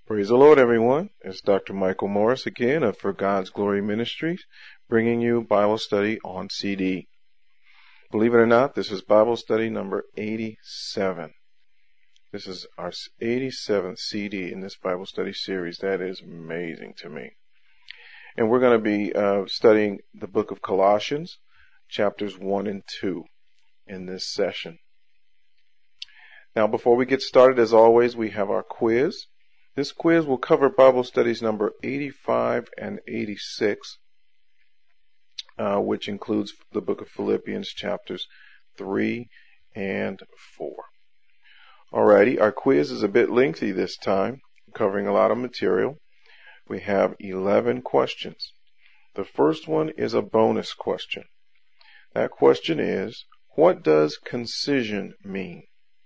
Praise the Lord, everyone. It's Dr. Michael Morris again of For God's Glory Ministries, bringing you Bible study on CD. Believe it or not, this is Bible study number 87. This is our 87th CD in this Bible study series. That is amazing to me. And we're going to be studying the book of Colossians, chapters 1 and 2 in this session. Now, before we get started, as always, we have our quiz. This quiz will cover Bible studies number 85 and 86, which includes the book of Philippians chapters 3 and 4. Alrighty, our quiz is a bit lengthy this time, covering a lot of material. We have 11 questions. The first one is a bonus question. That question is, what does concision mean?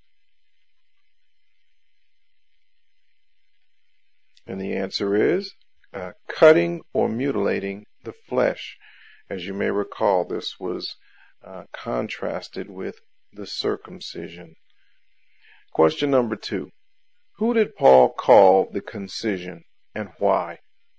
And the answer is cutting or mutilating the flesh. As you may recall, this was contrasted with the circumcision. Question number 2. Who did Paul call the concision and why?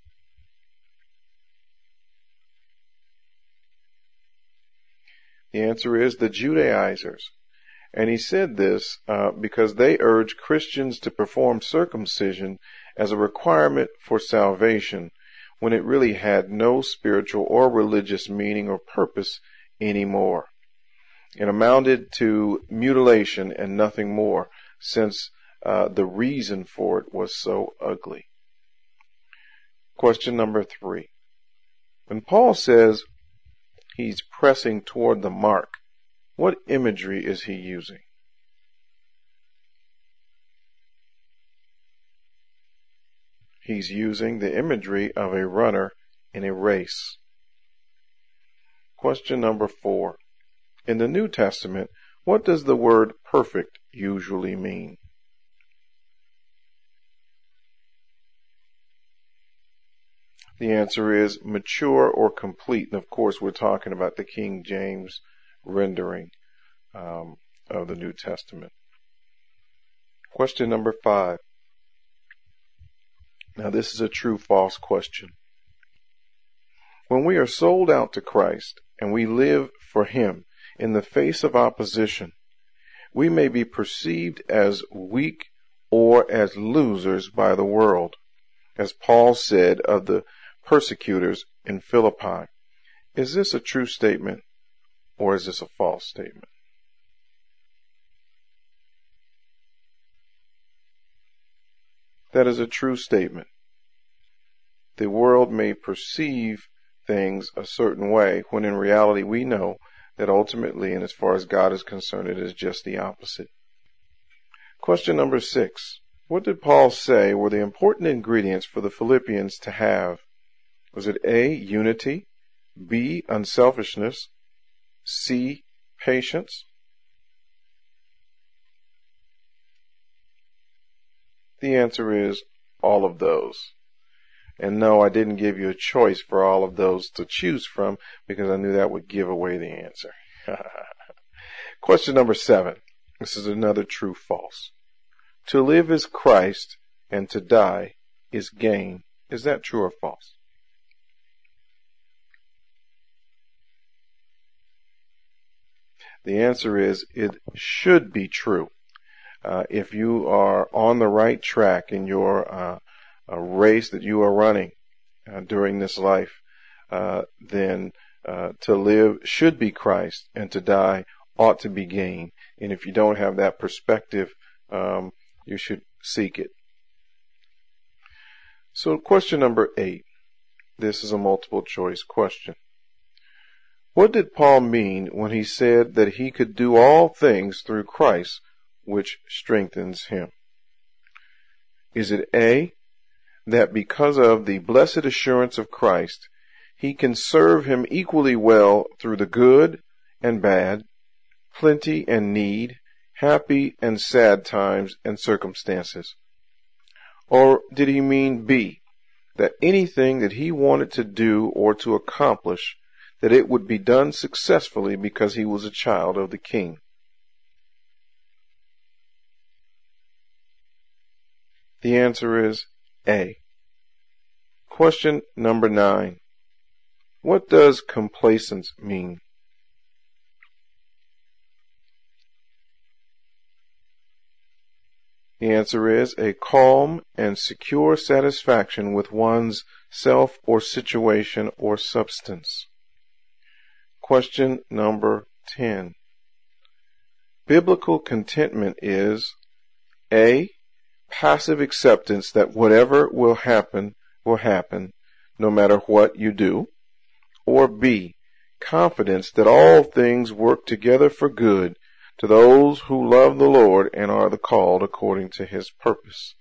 The answer is the Judaizers. And he said this because they urged Christians to perform circumcision as a requirement for salvation when it really had no spiritual or religious meaning or purpose anymore. It amounted to mutilation and nothing more, since the reason for it was so ugly. Question number 3. When Paul says he's pressing toward the mark, what imagery is he using? He's using the imagery of a runner in a race. Question number 4. In the New Testament, what does the word perfect usually mean? The answer is mature or complete. And of course, we're talking about the King James rendering of the New Testament. Question number 5. Now, this is a true-false question. When we are sold out to Christ and we live for Him in the face of opposition, we may be perceived as weak or as losers by the world, as Paul said of the persecutors in Philippi. Is this a true statement or is this a false statement? That is a true statement. The world may perceive things a certain way when in reality we know that ultimately, and as far as God is concerned, it is just the opposite. Question number 6. What did Paul say were the important ingredients for the Philippians to have? Was it A, unity, B, unselfishness, C, patience? The answer is all of those. And no, I didn't give you a choice for all of those to choose from because I knew that would give away the answer. Question number 7. This is another true-false. To live is Christ and to die is gain. Is that true or false? The answer is it should be true. If you are on the right track in your race that you are running during this life, then to live should be Christ and to die ought to be gain. And if you don't have that perspective, you should seek it. So question number 8. This is a multiple choice question. What did Paul mean when he said that he could do all things through Christ, which strengthens him? Is it A, that because of the blessed assurance of Christ, he can serve him equally well through the good and bad, plenty and need, happy and sad times and circumstances? Or did he mean B, that anything that he wanted to do or to accomplish, that it would be done successfully because he was a child of the King? The answer is A. Question number 9. What does complacence mean? The answer is a calm and secure satisfaction with one's self or situation or substance. Question number 10. Biblical contentment is A. Passive acceptance that whatever will happen, no matter what you do. Or B. Confidence that all things work together for good to those who love the Lord and are the called according to his purpose.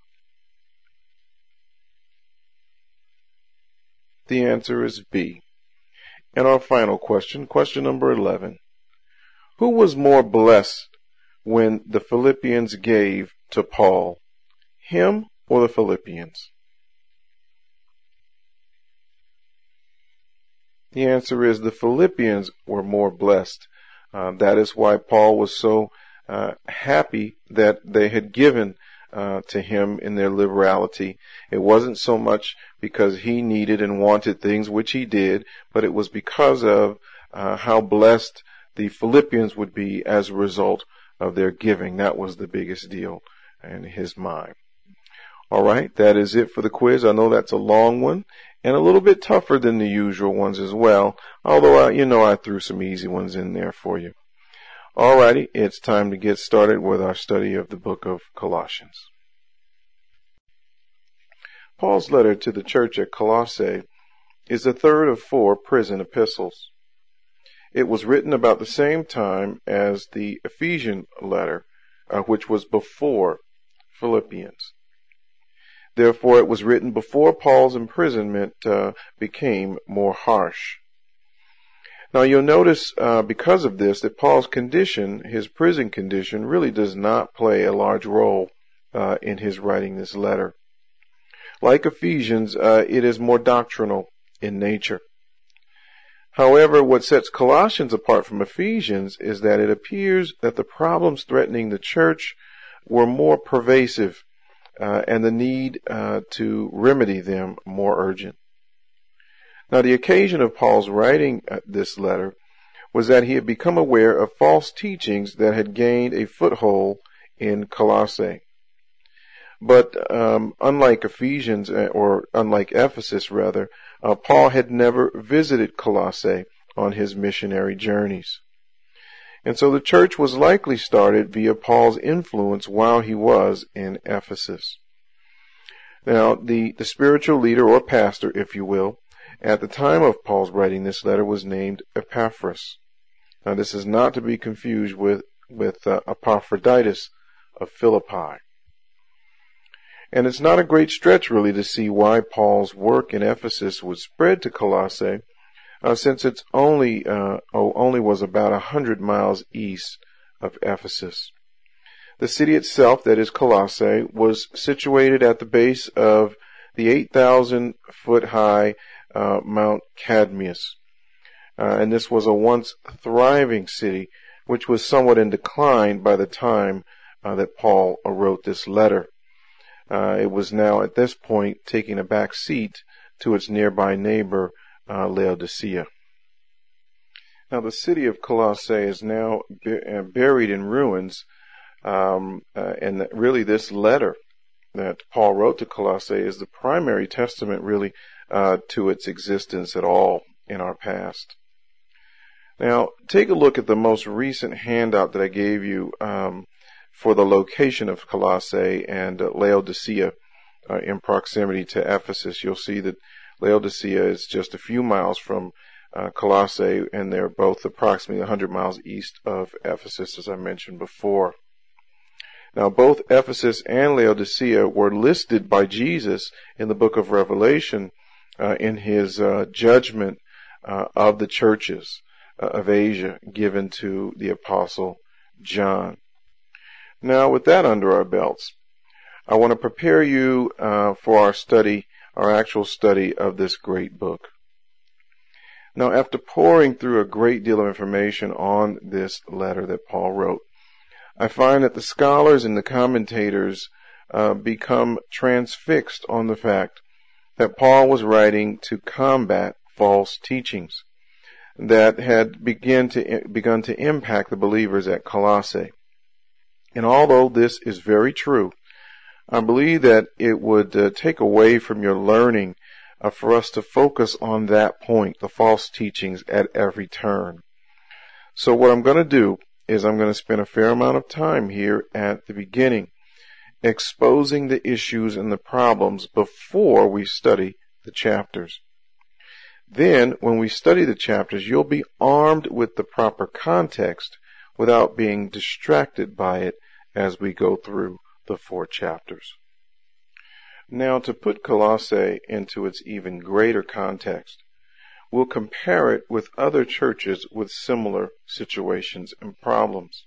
The answer is B. And our final question, question number 11. Who was more blessed when the Philippians gave to Paul? Him or the Philippians? The answer is the Philippians were more blessed. That is why Paul was so happy that they had given to him in their liberality. It wasn't so much because he needed and wanted things, which he did, but it was because of how blessed the Philippians would be as a result of their giving. That was the biggest deal in his mind. All right, that is it for the quiz. I know that's a long one and a little bit tougher than the usual ones as well, although I threw some easy ones in there for you. All righty, it's time to get started with our study of the book of Colossians. Paul's letter to the church at Colossae is the third of 4 prison epistles. It was written about the same time as the Ephesian letter, which was before Philippians. Therefore, it was written before Paul's imprisonment became more harsh. Now, you'll notice because of this that Paul's condition, his prison condition, really does not play a large role in his writing this letter. Like Ephesians, it is more doctrinal in nature. However, what sets Colossians apart from Ephesians is that it appears that the problems threatening the church were more pervasive and the need to remedy them more urgent. Now, the occasion of Paul's writing this letter was that he had become aware of false teachings that had gained a foothold in Colossae. But unlike Ephesians, or unlike Ephesus rather, Paul had never visited Colossae on his missionary journeys. And so the church was likely started via Paul's influence while he was in Ephesus. Now, the spiritual leader or pastor, if you will, at the time of Paul's writing this letter was named Epaphras. Now, this is not to be confused with Epaphroditus of Philippi. And it's not a great stretch, really, to see why Paul's work in Ephesus would spread to Colossae, since it's only was about 100 miles east of Ephesus. The city itself, that is Colossae, was situated at the base of the 8,000-foot-high Mount Cadmus. And this was a once thriving city, which was somewhat in decline by the time that Paul wrote this letter. It was now at this point taking a back seat to its nearby neighbor, Laodicea. Now, the city of Colossae is now buried in ruins, and really this letter that Paul wrote to Colossae is the primary testament, really, to its existence at all in our past. Now, take a look at the most recent handout that I gave you for the location of Colossae and Laodicea in proximity to Ephesus. You'll see that Laodicea is just a few miles from Colossae, and they're both approximately 100 miles east of Ephesus, as I mentioned before. Now, both Ephesus and Laodicea were listed by Jesus in the book of Revelation in his judgment of the churches of Asia given to the Apostle John. Now, with that under our belts, I want to prepare you for our actual study of this great book. Now, after pouring through a great deal of information on this letter that Paul wrote, I find that the scholars and the commentators become transfixed on the fact that Paul was writing to combat false teachings that had begun to impact the believers at Colossae. And although this is very true, I believe that it would take away from your learning for us to focus on that point, the false teachings at every turn. So what I'm going to do is I'm going to spend a fair amount of time here at the beginning exposing the issues and the problems before we study the chapters. Then, when we study the chapters, you'll be armed with the proper context without being distracted by it as we go through the 4 chapters. Now, to put Colossae into its even greater context, we'll compare it with other churches with similar situations and problems.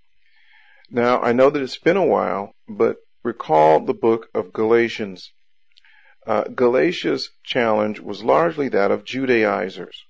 Now, I know that it's been a while, but recall the book of Galatians. Galatia's challenge was largely that of Judaizers.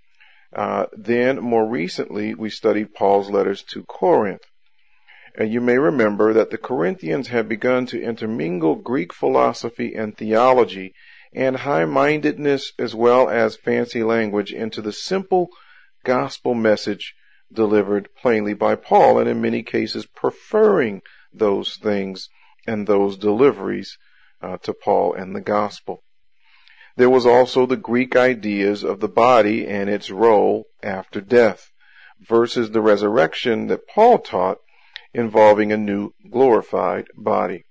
Then, more recently, we studied Paul's letters to Corinth. And you may remember that the Corinthians had begun to intermingle Greek philosophy and theology and high-mindedness as well as fancy language into the simple gospel message delivered plainly by Paul, and in many cases preferring those things and those deliveries to Paul and the gospel. There was also the Greek ideas of the body and its role after death versus the resurrection that Paul taught involving a new glorified body.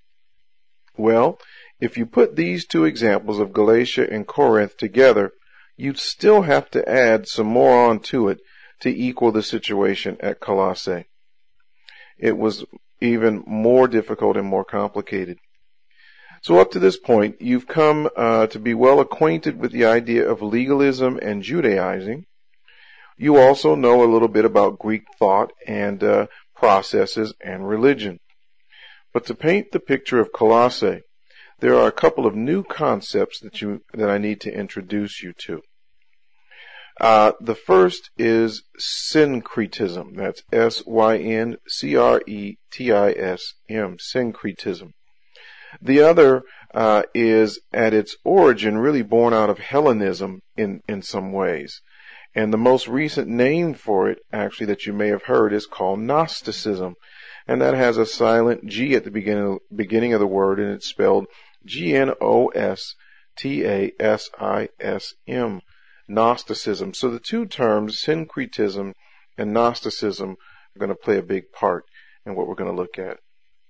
Well, if you put these 2 examples of Galatia and Corinth together, you'd still have to add some more on to it to equal the situation at Colossae. It was even more difficult and more complicated. So up to this point, you've come to be well acquainted with the idea of legalism and Judaizing. You also know a little bit about Greek thought and processes and religion. But to paint the picture of Colossae, there are a couple of new concepts that I need to introduce you to. The first is syncretism. That's syncretism, syncretism. The other is at its origin really born out of Hellenism in some ways. And the most recent name for it, actually, that you may have heard is called Gnosticism. And that has a silent G at the beginning of the word, and it's spelled Gnostasism. Gnosticism. So the 2 terms, syncretism and Gnosticism, are going to play a big part in what we're going to look at.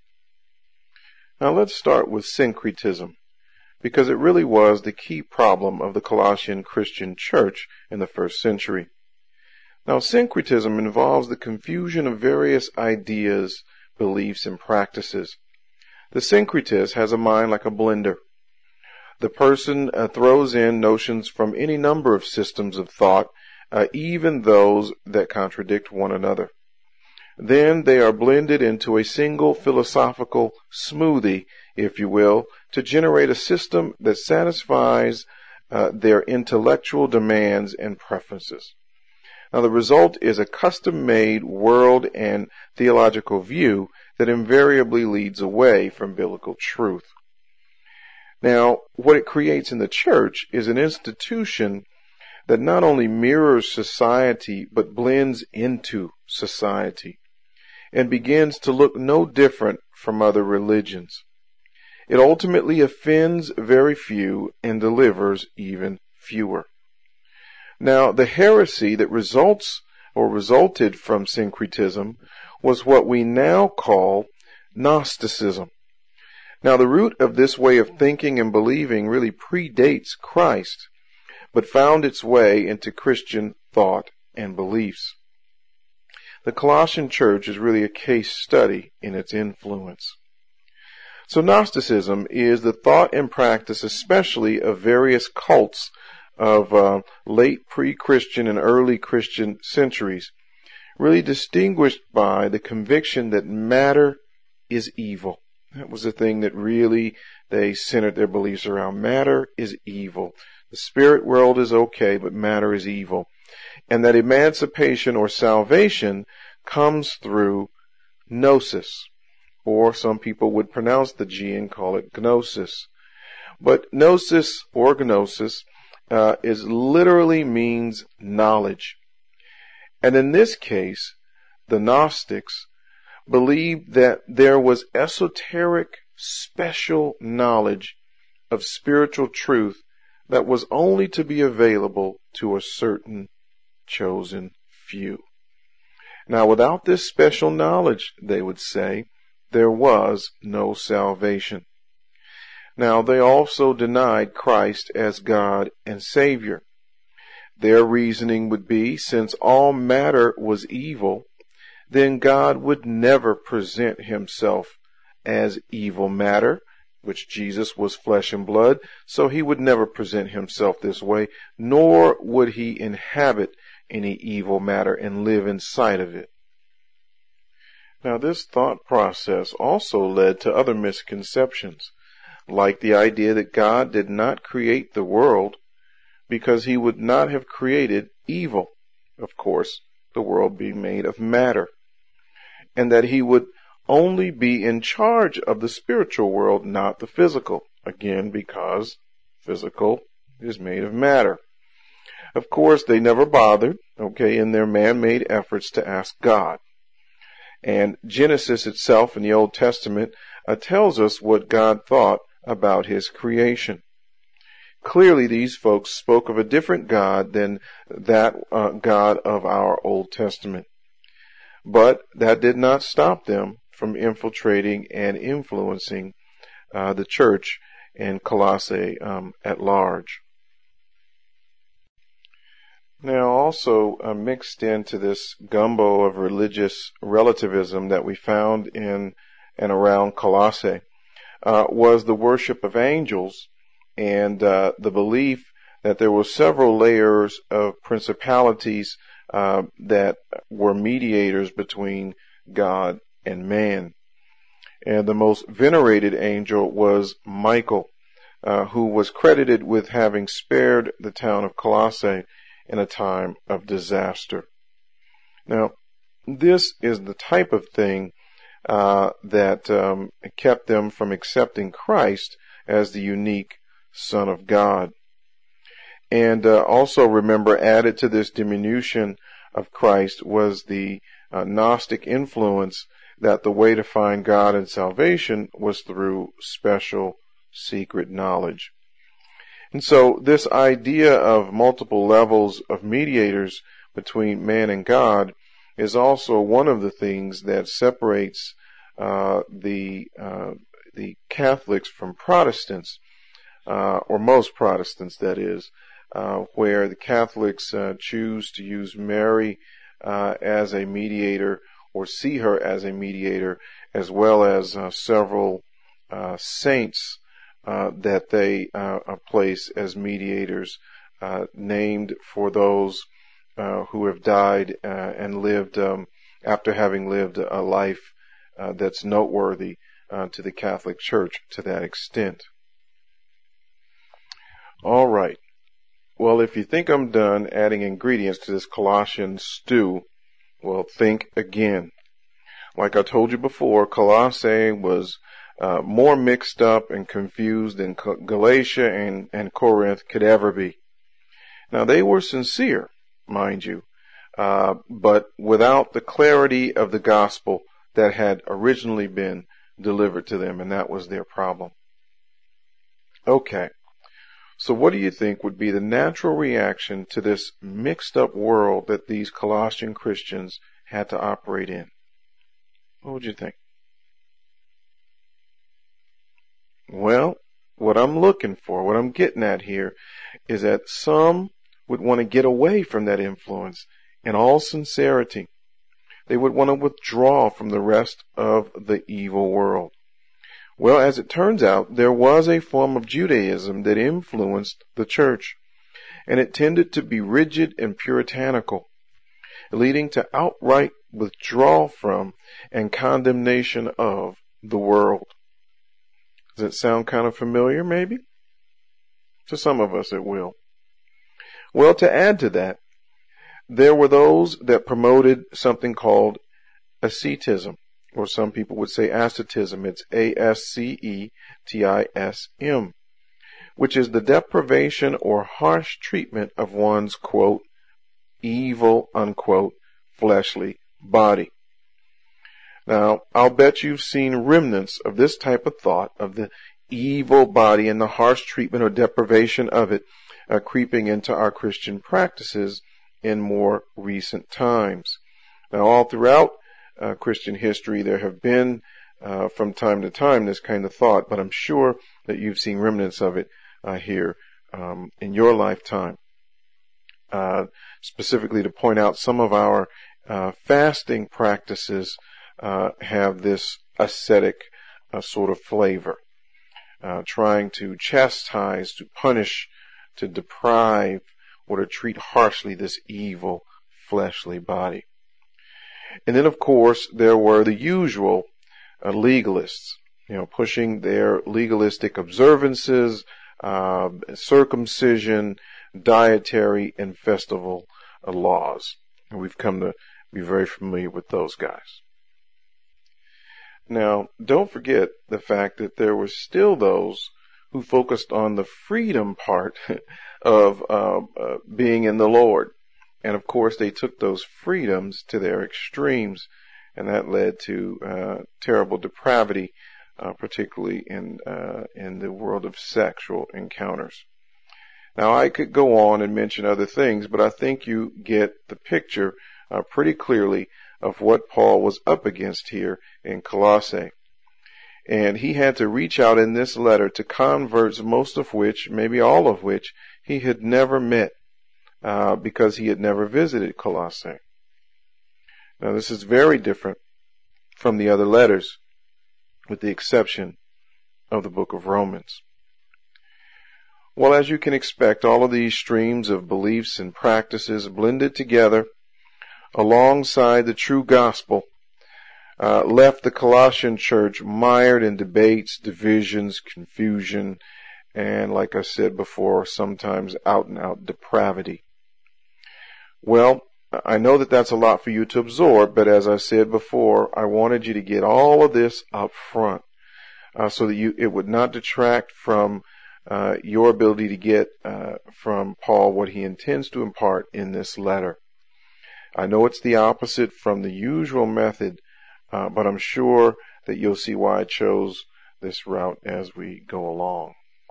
Now let's start with syncretism, because it really was the key problem of the Colossian Christian church in the 1st century. Now, syncretism involves the confusion of various ideas, beliefs, and practices. The syncretist has a mind like a blender. The person throws in notions from any number of systems of thought, even those that contradict one another. Then they are blended into a single philosophical smoothie, if you will, to generate a system that satisfies their intellectual demands and preferences. Now, the result is a custom-made world and theological view that invariably leads away from biblical truth. Now, what it creates in the church is an institution that not only mirrors society, but blends into society and begins to look no different from other religions. It ultimately offends very few and delivers even fewer. Now, the heresy that resulted from syncretism was what we now call Gnosticism. Now, the root of this way of thinking and believing really predates Christ, but found its way into Christian thought and beliefs. The Colossian church is really a case study in its influence. So Gnosticism is the thought and practice, especially of various cults of late pre-Christian and early Christian centuries, really distinguished by the conviction that matter is evil. That was the thing that really they centered their beliefs around. Matter is evil. The spirit world is okay, but matter is evil. And that emancipation or salvation comes through gnosis, or some people would pronounce the G and call it gnosis. But gnosis or gnosis is literally means knowledge. And in this case, the Gnostics believed that there was esoteric, special knowledge of spiritual truth that was only to be available to a certain chosen few. Now, without this special knowledge, they would say, there was no salvation. Now, they also denied Christ as God and Savior. Their reasoning would be, since all matter was evil, then God would never present himself as evil matter, which Jesus was flesh and blood, so he would never present himself this way, nor would he inhabit any evil matter and live inside of it. Now, this thought process also led to other misconceptions, like the idea that God did not create the world because he would not have created evil, of course, the world being made of matter, and that he would only be in charge of the spiritual world, not the physical, again, because physical is made of matter. Of course, they never bothered, in their man-made efforts to ask God. And Genesis itself in the Old Testament tells us what God thought about his creation. Clearly, these folks spoke of a different God than that God of our Old Testament. But that did not stop them from infiltrating and influencing the church in Colossae at large. Now, also mixed into this gumbo of religious relativism that we found in and around Colossae was the worship of angels and the belief that there were several layers of principalities that were mediators between God and man. And the most venerated angel was Michael, who was credited with having spared the town of Colossae in a time of disaster. Now, this is the type of thing that kept them from accepting Christ as the unique Son of God. And also remember, added to this diminution of Christ was the Gnostic influence that the way to find God and salvation was through special secret knowledge. And so this idea of multiple levels of mediators between man and God is also one of the things that separates the Catholics from Protestants, or most Protestants, that is, where the Catholics choose to use Mary as a mediator or see her as a mediator, as well as several saints that they place as mediators, named for those who have died and lived after having lived a life that's noteworthy to the Catholic Church to that extent. All right. Well, if you think I'm done adding ingredients to this Colossian stew, well, think again. Like I told you before, Colossae was more mixed up and confused than Galatia and Corinth could ever be. Now, they were sincere, mind you, but without the clarity of the gospel that had originally been delivered to them, and that was their problem. Okay, so what do you think would be the natural reaction to this mixed up world that these Colossian Christians had to operate in? What would you think? Well, what I'm looking for, what I'm getting at here, is that some would want to get away from that influence in all sincerity. They would want to withdraw from the rest of the evil world. Well, as it turns out, there was a form of Judaism that influenced the church, and it tended to be rigid and puritanical, leading to outright withdrawal from and condemnation of the world. Does it sound kind of familiar, maybe? To some of us it will. Well, to add to that, there were those that promoted something called asceticism, or some people would say ascetism. It's ASCETISM, which is the deprivation or harsh treatment of one's, quote, evil, unquote, fleshly body. Now, I'll bet you've seen remnants of this type of thought, of the evil body and the harsh treatment or deprivation of it, creeping into our Christian practices in more recent times. Now, all throughout Christian history, there have been, from time to time, this kind of thought, but I'm sure that you've seen remnants of it here in your lifetime. Specifically to point out, some of our fasting practices have this ascetic sort of flavor, trying to chastise, to punish, to deprive, or to treat harshly this evil fleshly body. And then, of course, there were the usual legalists, pushing their legalistic observances, circumcision, dietary, and festival laws. And we've come to be very familiar with those guys. Now, don't forget the fact that there were still those who focused on the freedom part of being in the Lord. And of course, they took those freedoms to their extremes, and that led to terrible depravity, particularly in the world of sexual encounters. Now, I could go on and mention other things, but I think you get the picture pretty clearly of what Paul was up against here in Colossae. And he had to reach out in this letter to converts, most of which, maybe all of which, he had never met, because he had never visited Colossae. Now, this is very different from the other letters, with the exception of the book of Romans. Well, as you can expect, all of these streams of beliefs and practices blended together alongside the true gospel left the Colossian church mired in debates, divisions, confusion, and, like I said before, sometimes out-and-out depravity. Well, I know that that's a lot for you to absorb, but as I said before, I wanted you to get all of this up front so that it would not detract from your ability to get from Paul what he intends to impart in this letter. I know it's the opposite from the usual method, but I'm sure that you'll see why I chose this route as we go along.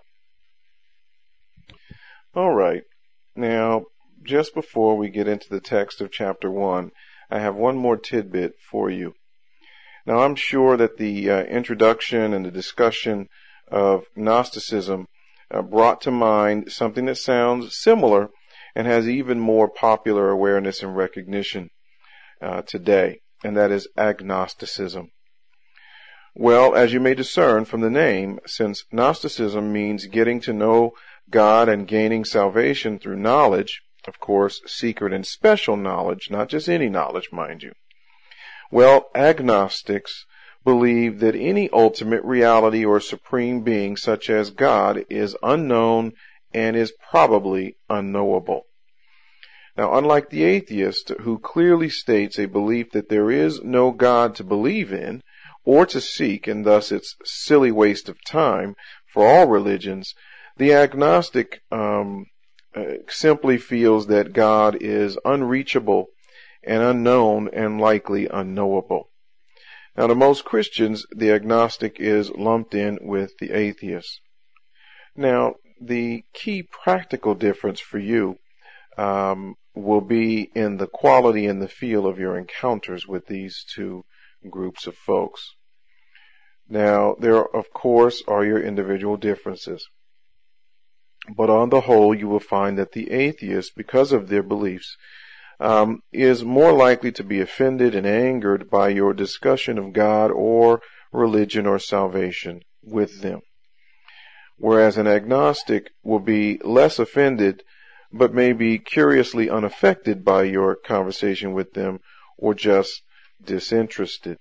All right. Now, just before we get into the text of chapter 1, I have one more tidbit for you. Now, I'm sure that the introduction and the discussion of Gnosticism brought to mind something that sounds similar and has even more popular awareness and recognition today, and that is agnosticism. Well, as you may discern from the name, since Gnosticism means getting to know God and gaining salvation through knowledge, of course, secret and special knowledge, not just any knowledge, mind you. Well, agnostics believe that any ultimate reality or supreme being, such as God, is unknown and is probably unknowable. Now, unlike the atheist, who clearly states a belief that there is no God to believe in or to seek, and thus it's silly waste of time for all religions, the agnostic simply feels that God is unreachable and unknown and likely unknowable. Now, to most Christians, the agnostic is lumped in with the atheist. Now, the key practical difference for you will be in the quality and the feel of your encounters with these two groups of folks. Now, there, of course, are your individual differences. But on the whole, you will find that the atheist, because of their beliefs, is more likely to be offended and angered by your discussion of God or religion or salvation with them. Whereas an agnostic will be less offended, but may be curiously unaffected by your conversation with them or just disinterested.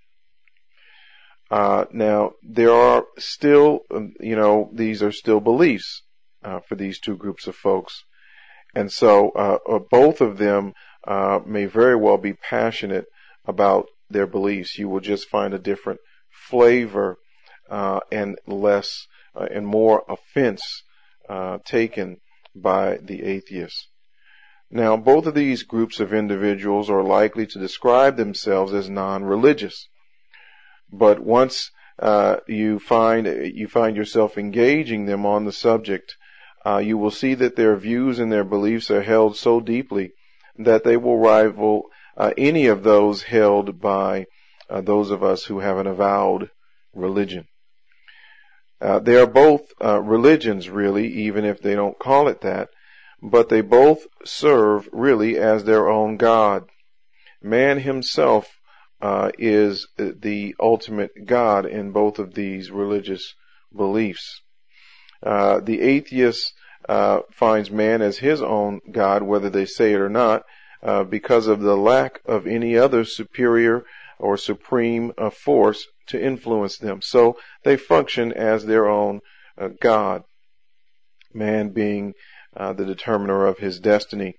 Now, there are still, these are still beliefs for these two groups of folks. And so both of them may very well be passionate about their beliefs. You will just find a different flavor and less and more offense taken by the atheists. Now, both of these groups of individuals are likely to describe themselves as non-religious. But once you find yourself engaging them on the subject, you will see that their views and their beliefs are held so deeply that they will rival any of those held by those of us who have an avowed religion. They are both religions, really, even if they don't call it that, but they both serve really as their own God. Man himself is the ultimate God in both of these religious beliefs. The atheist finds man as his own God, whether they say it or not, because of the lack of any other superior or supreme force to influence them. So they function as their own God, man being the determiner of his destiny,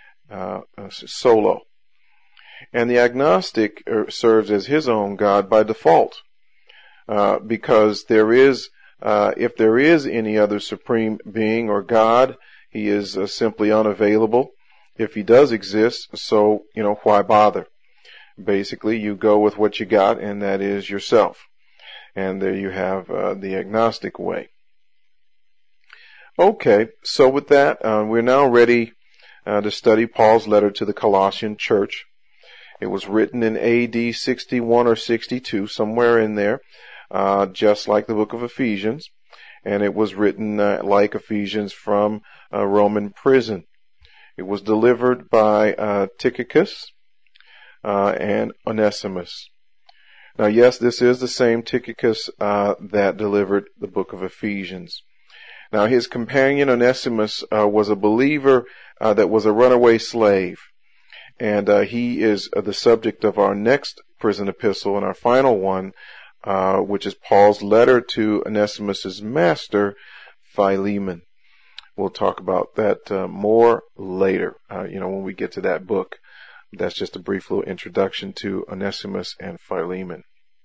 solo. And the agnostic serves as his own God by default, because if there is any other supreme being or God, he is simply unavailable. If he does exist, so, why bother? Basically, you go with what you got, and that is yourself. And there you have the agnostic way. Okay, so with that, we're now ready to study Paul's letter to the Colossian church. It was written in AD 61 or 62, somewhere in there, just like the book of Ephesians. And it was written like Ephesians from a Roman prison. It was delivered by Tychicus and Onesimus. Now, yes, this is the same Tychicus that delivered the book of Ephesians. Now, his companion Onesimus was a believer that was a runaway slave. And he is the subject of our next prison epistle and our final one, which is Paul's letter to Onesimus' master, Philemon. We'll talk about that more later, when we get to that book. That's just a brief little introduction to Onesimus and Philemon.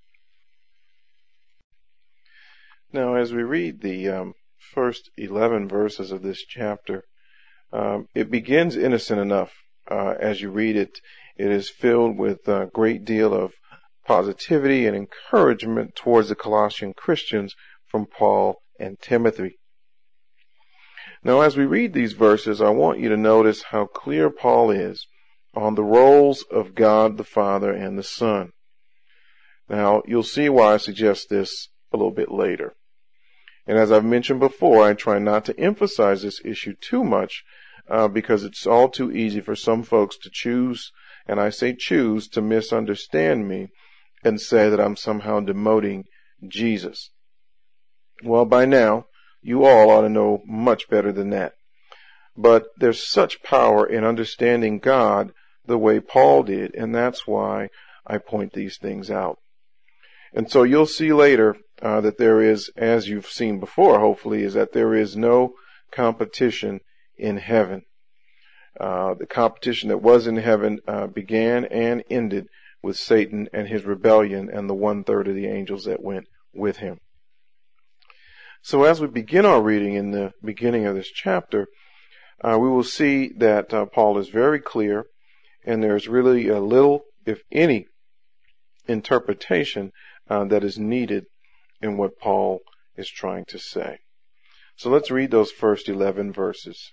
Now, as we read the first 11 verses of this chapter, it begins innocent enough. As you read it, it is filled with a great deal of positivity and encouragement towards the Colossian Christians from Paul and Timothy. Now, as we read these verses, I want you to notice how clear Paul is on the roles of God the Father and the Son. Now, you'll see why I suggest this a little bit later. And as I've mentioned before, I try not to emphasize this issue too much because it's all too easy for some folks to choose, and I say choose, to misunderstand me and say that I'm somehow demoting Jesus. Well, by now, you all ought to know much better than that. But there's such power in understanding God the way Paul did, and that's why I point these things out. And so you'll see later that there is, as you've seen before, hopefully, is that there is no competition in heaven. The competition that was in heaven began and ended with Satan and his rebellion and the 1/3 of the angels that went with him. So as we begin our reading in the beginning of this chapter, we will see that Paul is very clear, and there's really a little, if any, interpretation that is needed in what Paul is trying to say. So let's read those first 11 verses.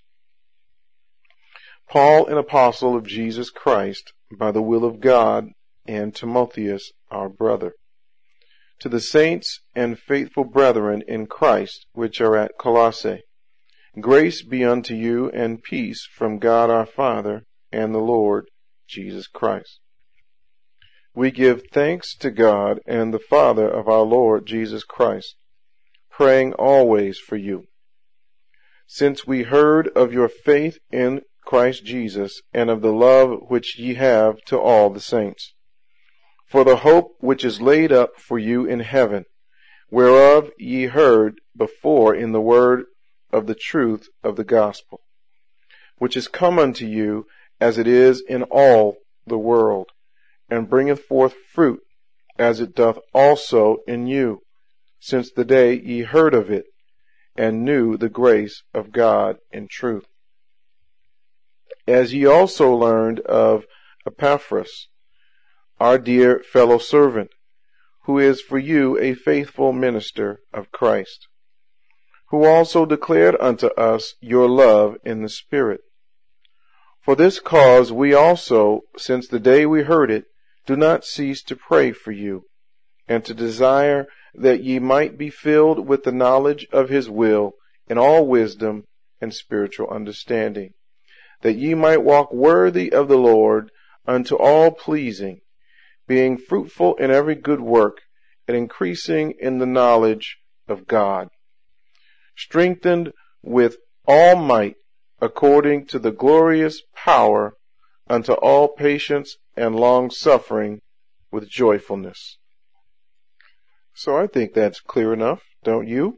Paul, an apostle of Jesus Christ, by the will of God, and Timotheus, our brother, to the saints and faithful brethren in Christ, which are at Colossae, grace be unto you and peace from God our Father and the Lord Jesus Christ. We give thanks to God and the Father of our Lord Jesus Christ, praying always for you, since we heard of your faith in Christ Jesus, and of the love which ye have to all the saints, for the hope which is laid up for you in heaven, whereof ye heard before in the word of the truth of the gospel, which is come unto you as it is in all the world, and bringeth forth fruit, as it doth also in you, since the day ye heard of it, and knew the grace of God in truth. As ye also learned of Epaphras, our dear fellow servant, who is for you a faithful minister of Christ, who also declared unto us your love in the Spirit. For this cause we also, since the day we heard it, do not cease to pray for you, and to desire that ye might be filled with the knowledge of his will in all wisdom and spiritual understanding, that ye might walk worthy of the Lord unto all pleasing, being fruitful in every good work, and increasing in the knowledge of God, strengthened with all might according to the glorious power unto all patience and long suffering with joyfulness. So I think that's clear enough, don't you?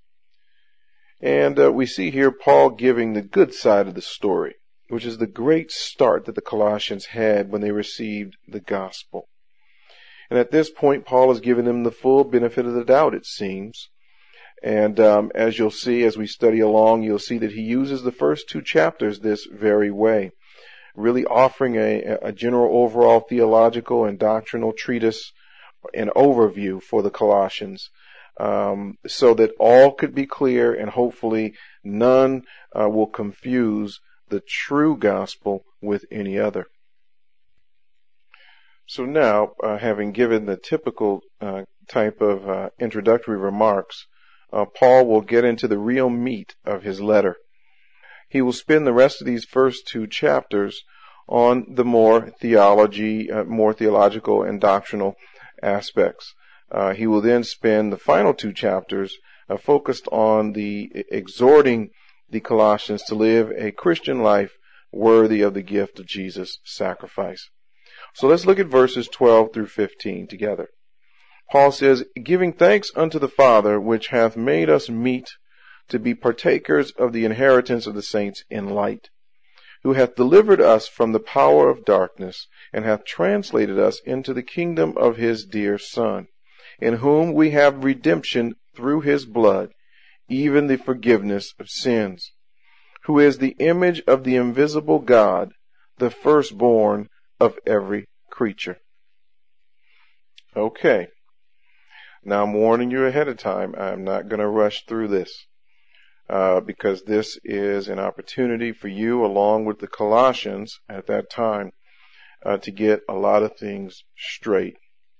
And we see here Paul giving the good side of the story, which is the great start that the Colossians had when they received the gospel. And at this point, Paul has given them the full benefit of the doubt, it seems. And as you'll see, as we study along, you'll see that he uses the first 2 chapters this very way, really offering a general overall theological and doctrinal treatise, an overview for the Colossians, so that all could be clear and hopefully none will confuse the true gospel with any other. So now, having given the typical type of introductory remarks, Paul will get into the real meat of his letter. He will spend the rest of these first 2 chapters on the more theological and doctrinal aspects. He will then spend the final 2 chapters focused on the exhorting the Colossians to live a Christian life worthy of the gift of Jesus' sacrifice. So let's look at verses 12 through 15 together. Paul says, giving thanks unto the Father, which hath made us meet to be partakers of the inheritance of the saints in light, who hath delivered us from the power of darkness, and hath translated us into the kingdom of his dear Son, in whom we have redemption through his blood, even the forgiveness of sins, who is the image of the invisible God, the firstborn of every creature. Okay. Now I'm warning you ahead of time. I'm not going to rush through this because this is an opportunity for you, along with the Colossians at that time, to get a lot of things straight.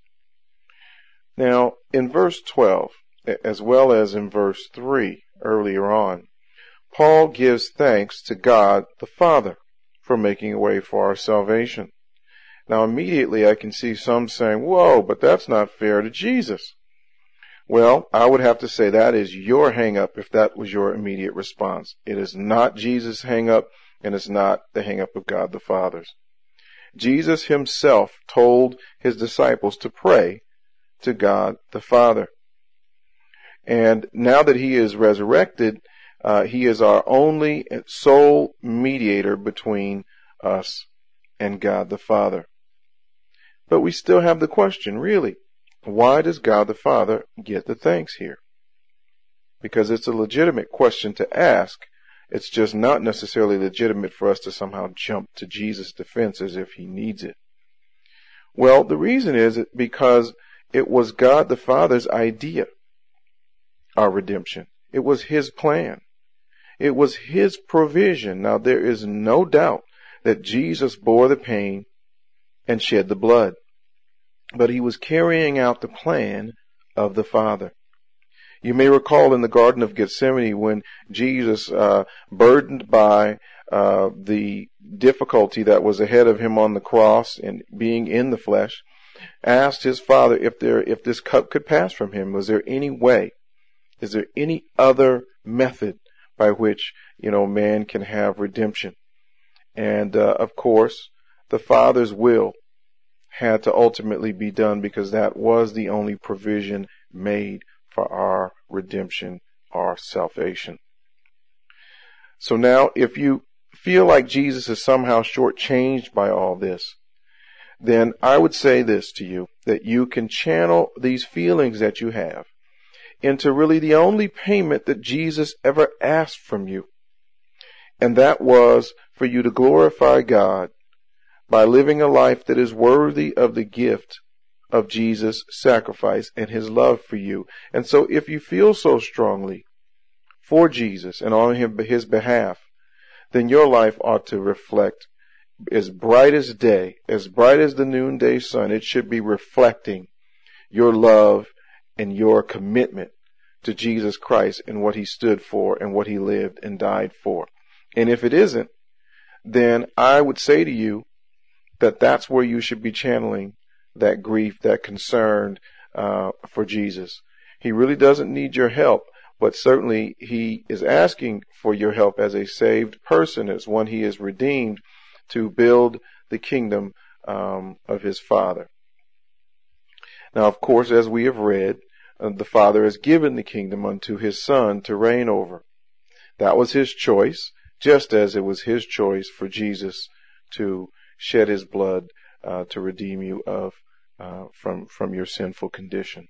Now, in verse 12, as well as in verse 3 earlier on, Paul gives thanks to God the Father for making a way for our salvation. Now, immediately I can see some saying, whoa, but that's not fair to Jesus. Well, I would have to say that is your hang-up if that was your immediate response. It is not Jesus' hang-up, and it's not the hang-up of God the Father's. Jesus himself told his disciples to pray to God the Father. And now that he is resurrected, he is our only sole mediator between us and God the Father. But we still have the question, really, why does God the Father get the thanks here? Because it's a legitimate question to ask. It's just not necessarily legitimate for us to somehow jump to Jesus' defense as if he needs it. Well, the reason is because it was God the Father's idea, our redemption. It was his plan. It was his provision. Now, there is no doubt that Jesus bore the pain and shed the blood, but he was carrying out the plan of the Father. You may recall in the Garden of Gethsemane when Jesus, burdened by the difficulty that was ahead of him on the cross and being in the flesh, asked his Father if this cup could pass from him. Was there any way? Is there any other method by which, man can have redemption? And, of course, the Father's will had to ultimately be done because that was the only provision made for our redemption, our salvation. So now, if you feel like Jesus is somehow shortchanged by all this, then I would say this to you, that you can channel these feelings that you have into really the only payment that Jesus ever asked from you. And that was for you to glorify God by living a life that is worthy of the gift of Jesus' sacrifice and his love for you. And so if you feel so strongly for Jesus and on his behalf, then your life ought to reflect as bright as day, as bright as the noonday sun. It should be reflecting your love and your commitment to Jesus Christ and what he stood for and what he lived and died for. And if it isn't, then I would say to you that that's where you should be channeling that grief, that concern for Jesus. He really doesn't need your help, but certainly he is asking for your help as a saved person, as one he has redeemed, to build the kingdom of his Father. Now, of course, as we have read, the Father has given the kingdom unto his Son to reign over. That was his choice, just as it was his choice for Jesus to shed his blood to redeem you from your sinful condition.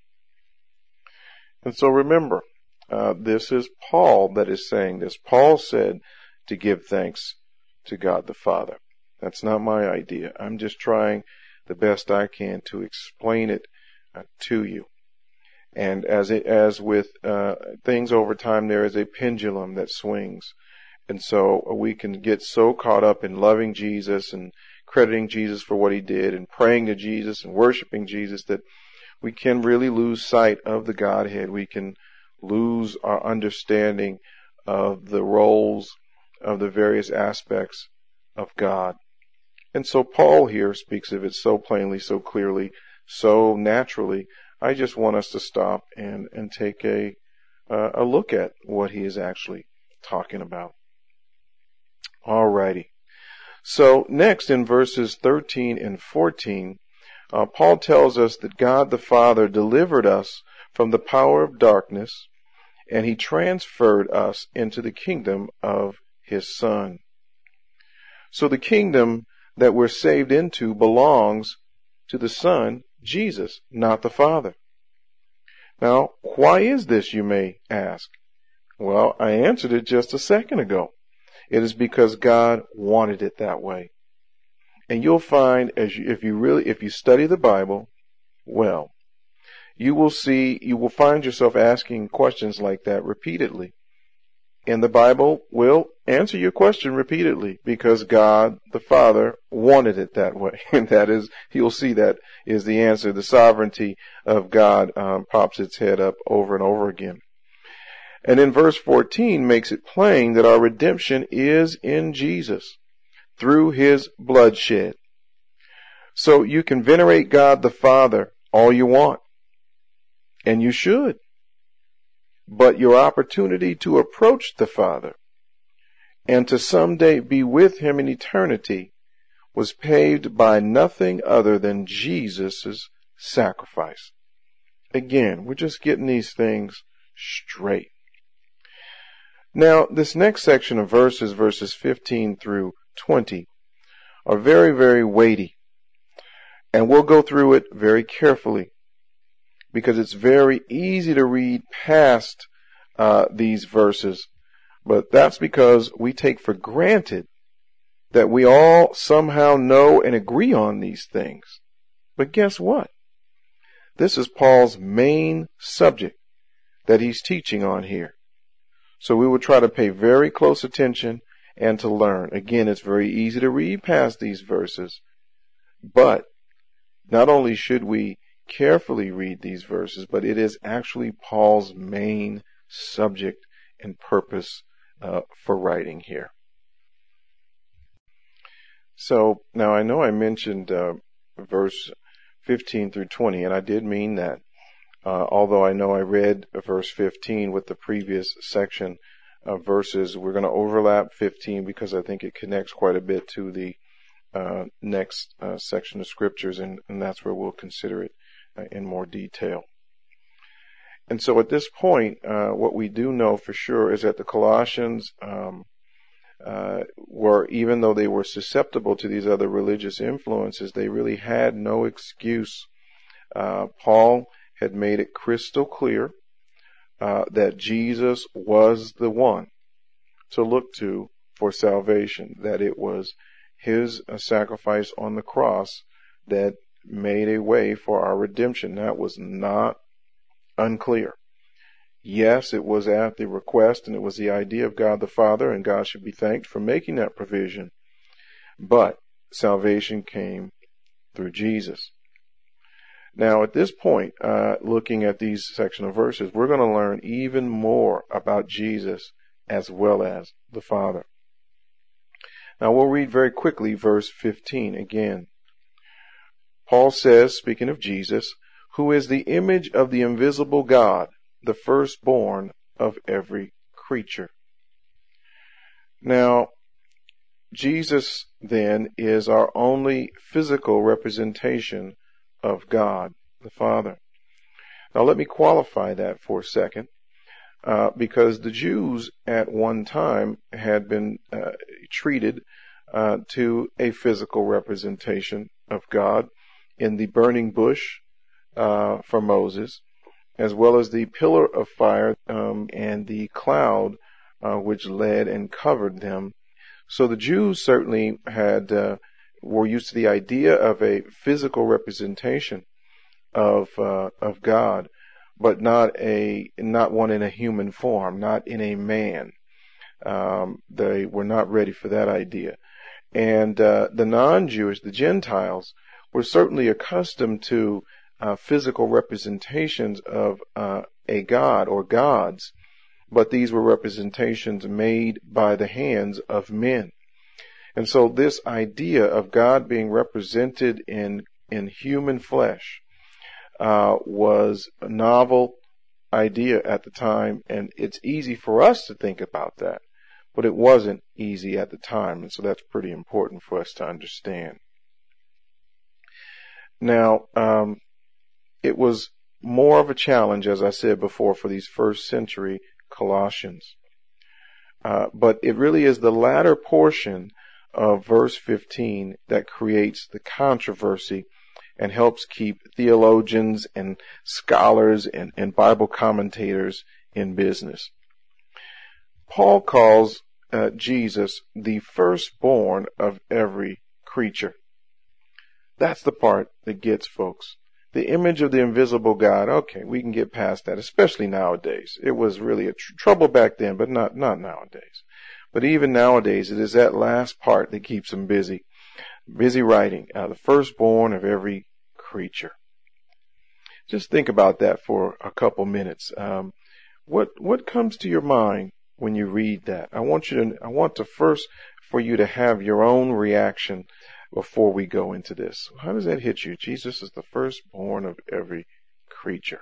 And so remember, this is Paul that is saying this. Paul said to give thanks to God the Father. That's not my idea. I'm just trying the best I can to explain it to you. And as with things over time, there is a pendulum that swings. And so we can get so caught up in loving Jesus and crediting Jesus for what he did and praying to Jesus and worshiping Jesus that we can really lose sight of the Godhead. We can lose our understanding of the roles of the various aspects of God. And so Paul here speaks of it so plainly, so clearly, so naturally. I just want us to stop and take a look at what he is actually talking about. Alrighty. So next in verses 13 and 14, Paul tells us that God the Father delivered us from the power of darkness, and he transferred us into the kingdom of his Son. So the kingdom that we're saved into belongs to the Son, Jesus, not the Father. Now, why is this, you may ask? Well, I answered it just a second ago. It is because God wanted it that way. And you'll find, if you study the Bible well, you will find yourself asking questions like that repeatedly. And the Bible will answer your question repeatedly because God the Father wanted it that way. And that is, you'll see that is the answer. The sovereignty of God pops its head up over and over again. And in verse 14 makes it plain that our redemption is in Jesus through his bloodshed. So you can venerate God the Father all you want, and you should. But your opportunity to approach the Father and to someday be with him in eternity was paved by nothing other than Jesus' sacrifice. Again, we're just getting these things straight. Now, this next section of verses 15 through 20, are very, very weighty. And we'll go through it very carefully because it's very easy to read past these verses. But that's because we take for granted that we all somehow know and agree on these things. But guess what? This is Paul's main subject that he's teaching on here. So we will try to pay very close attention and to learn. Again, it's very easy to read past these verses, but not only should we carefully read these verses, but it is actually Paul's main subject and purpose for writing here. So now I know I mentioned verse 15 through 20, and I did mean that. Although I know I read verse 15 with the previous section of verses, we're going to overlap 15 because I think it connects quite a bit to the next section of scriptures, and that's where we'll consider it in more detail. And so at this point, what we do know for sure is that the Colossians were, even though they were susceptible to these other religious influences, they really had no excuse. Paul had made it crystal clear that Jesus was the one to look to for salvation, that it was his sacrifice on the cross that made a way for our redemption. That was not unclear. Yes, it was at the request and it was the idea of God the Father, and God should be thanked for making that provision. But salvation came through Jesus. Now, at this point, looking at these section of verses, we're going to learn even more about Jesus as well as the Father. Now, we'll read very quickly verse 15 again. Paul says, speaking of Jesus, who is the image of the invisible God, the firstborn of every creature. Now, Jesus then is our only physical representation of God the Father. Now let me qualify that for a second, because the Jews at one time had been treated to a physical representation of God in the burning bush for Moses, as well as the pillar of fire and the cloud which led and covered them. So the Jews certainly were used to the idea of a physical representation of God, but not one in a human form, not in a man. They were not ready for that idea. And the non-Jewish, the Gentiles, were certainly accustomed to physical representations of a god or gods, but these were representations made by the hands of men. And so this idea of God being represented in human flesh was a novel idea at the time, and it's easy for us to think about that, but it wasn't easy at the time, and so that's pretty important for us to understand. Now, it was more of a challenge, as I said before, for these first century Colossians. But it really is the latter portion of verse 15 that creates the controversy and helps keep theologians and scholars and Bible commentators in business. Paul calls Jesus the firstborn of every creature. That's the part that gets folks. The image of the invisible God, okay, we can get past that, especially nowadays. It was really a trouble back then, but not nowadays. But even nowadays, it is that last part that keeps them busy writing, the firstborn of every creature. Just think about that for a couple minutes. What comes to your mind when you read that? I want to first for you to have your own reaction before we go into this. How does that hit you? Jesus is the firstborn of every creature.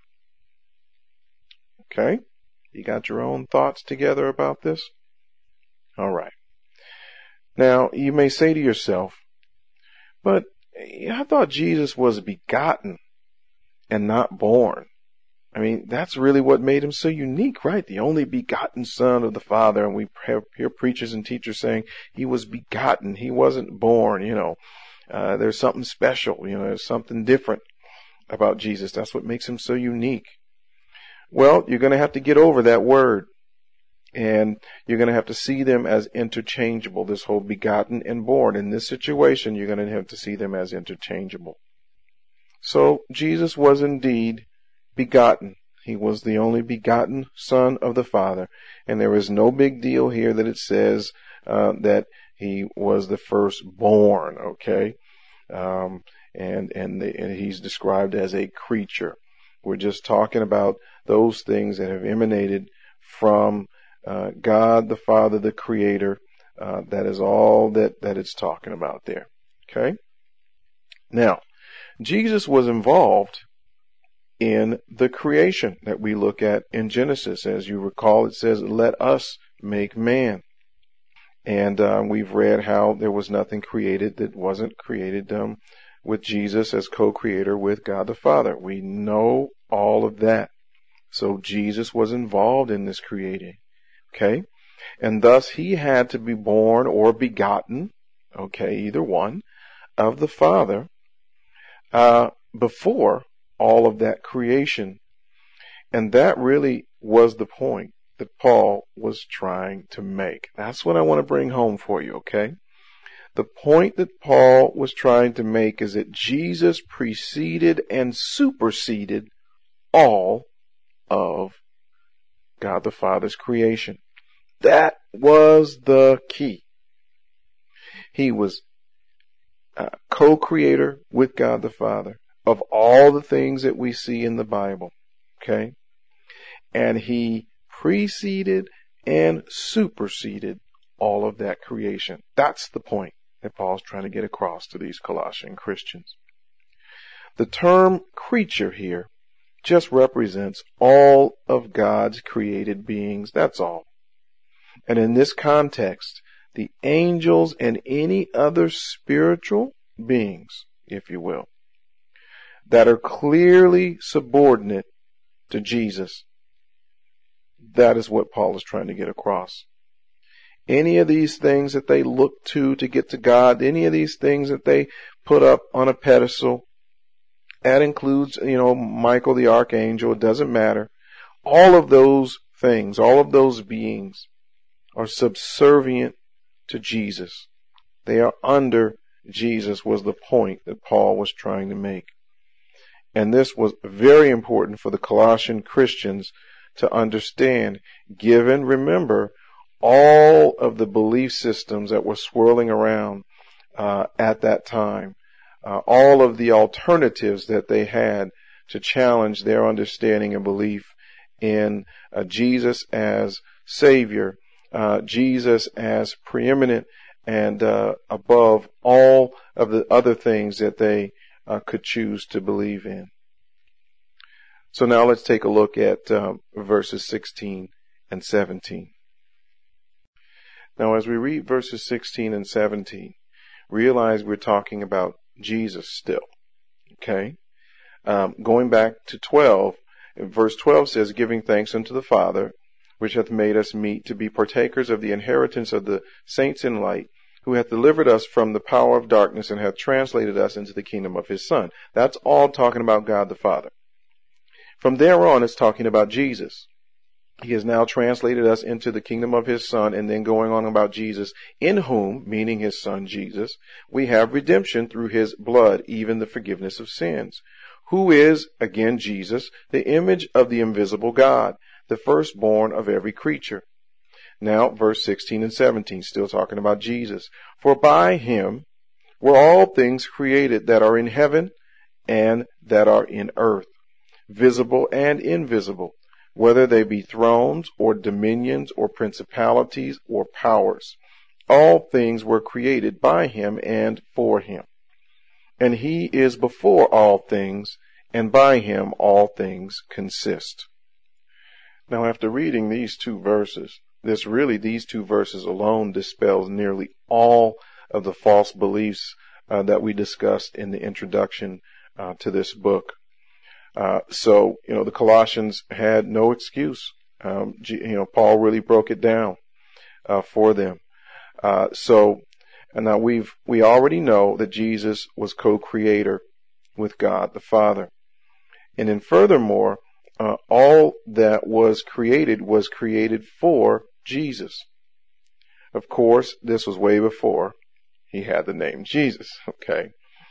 Okay? You got your own thoughts together about this? All right. Now, you may say to yourself, but I thought Jesus was begotten and not born. I mean, that's really what made him so unique, right? The only begotten Son of the Father. And we hear preachers and teachers saying he was begotten. He wasn't born, There's something special, there's something different about Jesus. That's what makes him so unique. Well, you're going to have to get over that word. And you're going to have to see them as interchangeable, this whole begotten and born. In this situation, you're going to have to see them as interchangeable. So Jesus was indeed begotten. He was the only begotten Son of the Father. And there is no big deal here that it says that he was the firstborn, okay? And he's described as a creature. We're just talking about those things that have emanated from God the Father, the Creator. That is all that it's talking about there. Okay? Now, Jesus was involved in the creation that we look at in Genesis. As you recall, it says, let us make man. And we've read how there was nothing created that wasn't created with Jesus as co-creator with God the Father. We know all of that. So Jesus was involved in this creating. Okay? And thus he had to be born or begotten, okay, either one, of the Father, before all of that creation. And that really was the point that Paul was trying to make. That's what I want to bring home for you, okay? The point that Paul was trying to make is that Jesus preceded and superseded all of God the Father's creation. That was the key. He was co-creator with God the Father of all the things that we see in the Bible. Okay? And he preceded and superseded all of that creation. That's the point that Paul's trying to get across to these Colossian Christians. The term creature here just represents all of God's created beings. That's all. And in this context, the angels and any other spiritual beings, if you will, that are clearly subordinate to Jesus, that is what Paul is trying to get across. Any of these things that they look to get to God, any of these things that they put up on a pedestal, that includes, Michael the archangel, it doesn't matter. All of those things, all of those beings are subservient to Jesus. They are under Jesus, was the point that Paul was trying to make. And this was very important for the Colossian Christians to understand, given, remember, all of the belief systems that were swirling around at that time, all of the alternatives that they had to challenge their understanding and belief in Jesus as Savior, Jesus as preeminent, and above all of the other things that they could choose to believe in. So now let's take a look at verses 16 and 17. Now as we read verses 16 and 17, realize we're talking about Jesus still. Okay? Going back to 12, verse 12 says, giving thanks unto the Father, which hath made us meet to be partakers of the inheritance of the saints in light, who hath delivered us from the power of darkness and hath translated us into the kingdom of his Son. That's all talking about God the Father. From there on, it's talking about Jesus. He has now translated us into the kingdom of his Son, and then going on about Jesus, in whom, meaning his Son Jesus, we have redemption through his blood, even the forgiveness of sins. Who is, again Jesus, the image of the invisible God, the firstborn of every creature. Now, verse 16 and 17, still talking about Jesus. For by him were all things created that are in heaven and that are in earth, visible and invisible, whether they be thrones or dominions or principalities or powers. All things were created by him and for him. And he is before all things, and by him all things consist. Now, after reading these two verses, these two verses alone dispels nearly all of the false beliefs that we discussed in the introduction to this book. So the Colossians had no excuse. Paul really broke it down for them. And now we already know that Jesus was co-creator with God the Father. And then furthermore, all that was created for Jesus. Of course, this was way before he had the name Jesus, okay?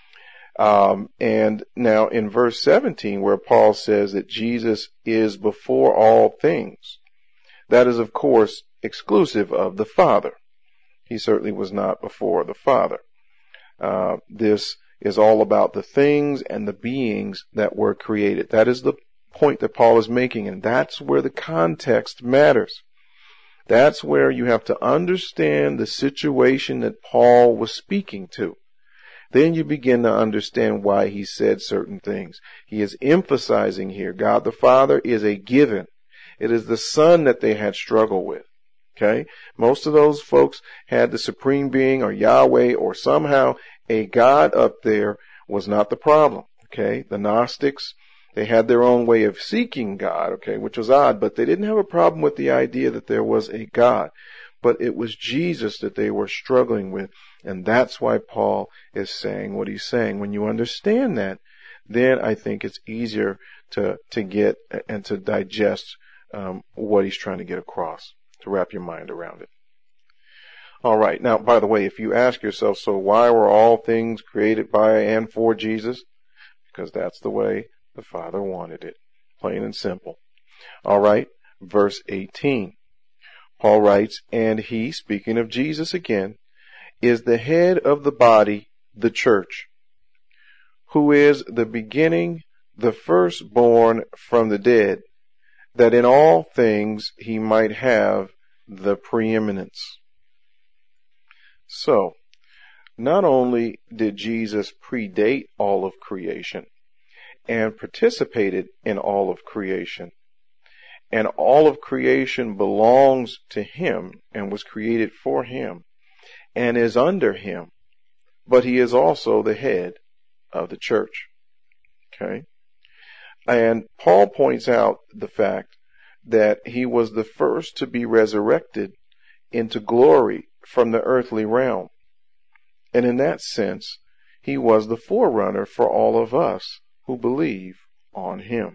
And now in verse 17, where Paul says that Jesus is before all things, that is, of course, exclusive of the Father. He certainly was not before the Father. This is all about the things and the beings that were created. That is the point that Paul is making, and that's where the context matters. That's where you have to understand the situation that Paul was speaking to. Then you begin to understand why he said certain things. He is emphasizing here, God the Father is a given. It is the Son that they had struggled with. Okay? Most of those folks had the Supreme Being or Yahweh or somehow a God up there was not the problem. Okay? The Gnostics They had their own way of seeking God, okay, which was odd, but they didn't have a problem with the idea that there was a God. But it was Jesus that they were struggling with. And that's why Paul is saying what he's saying. When you understand that, then I think it's easier to get and to digest what he's trying to get across, to wrap your mind around it. All right. Now, by the way, if you ask yourself, so why were all things created by and for Jesus? Because that's the way the Father wanted it. Plain and simple. All right. Verse 18. Paul writes, and he, speaking of Jesus again, is the head of the body, the church, who is the beginning, the firstborn from the dead, that in all things he might have the preeminence. So, not only did Jesus predate all of creation and participated in all of creation, and all of creation belongs to him and was created for him and is under him, but he is also the head of the church. Okay? And Paul points out the fact that he was the first to be resurrected into glory from the earthly realm. And in that sense, he was the forerunner for all of us who believe on him.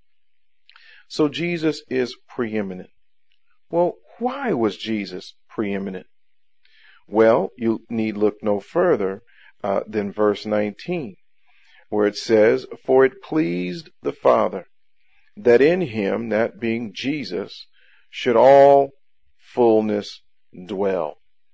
So Jesus is preeminent. Well, why was Jesus preeminent? Well, you need look no further than verse 19, where it says, for it pleased the Father that in him, that being Jesus, should all fullness dwell.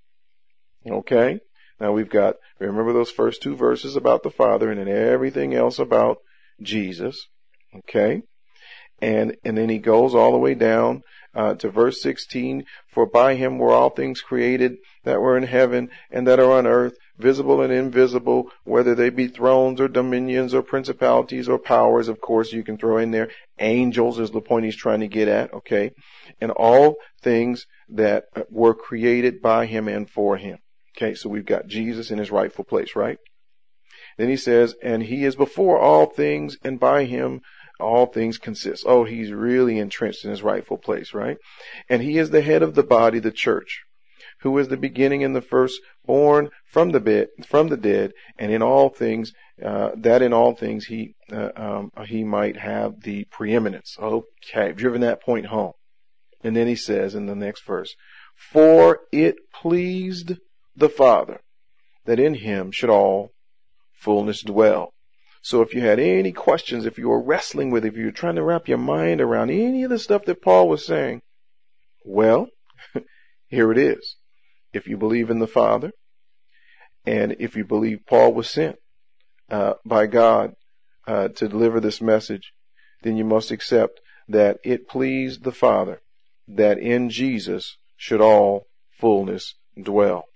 Okay? Now we've got, remember those first two verses about the Father and then everything else about Jesus. Okay? And then he goes all the way down to verse 16, for by him were all things created that were in heaven and that are on earth, visible and invisible, whether they be thrones or dominions or principalities or powers. Of course, you can throw in there angels is the point he's trying to get at, okay? And all things that were created by him and for him. Okay, so we've got Jesus in his rightful place, right? Then he says, and he is before all things, and by him all things consist. Oh, he's really entrenched in his rightful place, right? And he is the head of the body, the church, who is the beginning and the firstborn from the dead, and in all things, that in all things he might have the preeminence. Okay, I've driven that point home. And then he says in the next verse, for it pleased the Father that in him should all fullness dwell. So if you had any questions, if you were wrestling with, if you were trying to wrap your mind around any of the stuff that Paul was saying, well, here it is. If you believe in the Father, and if you believe Paul was sent by God to deliver this message, then you must accept that it pleased the Father that in Jesus should all fullness dwell.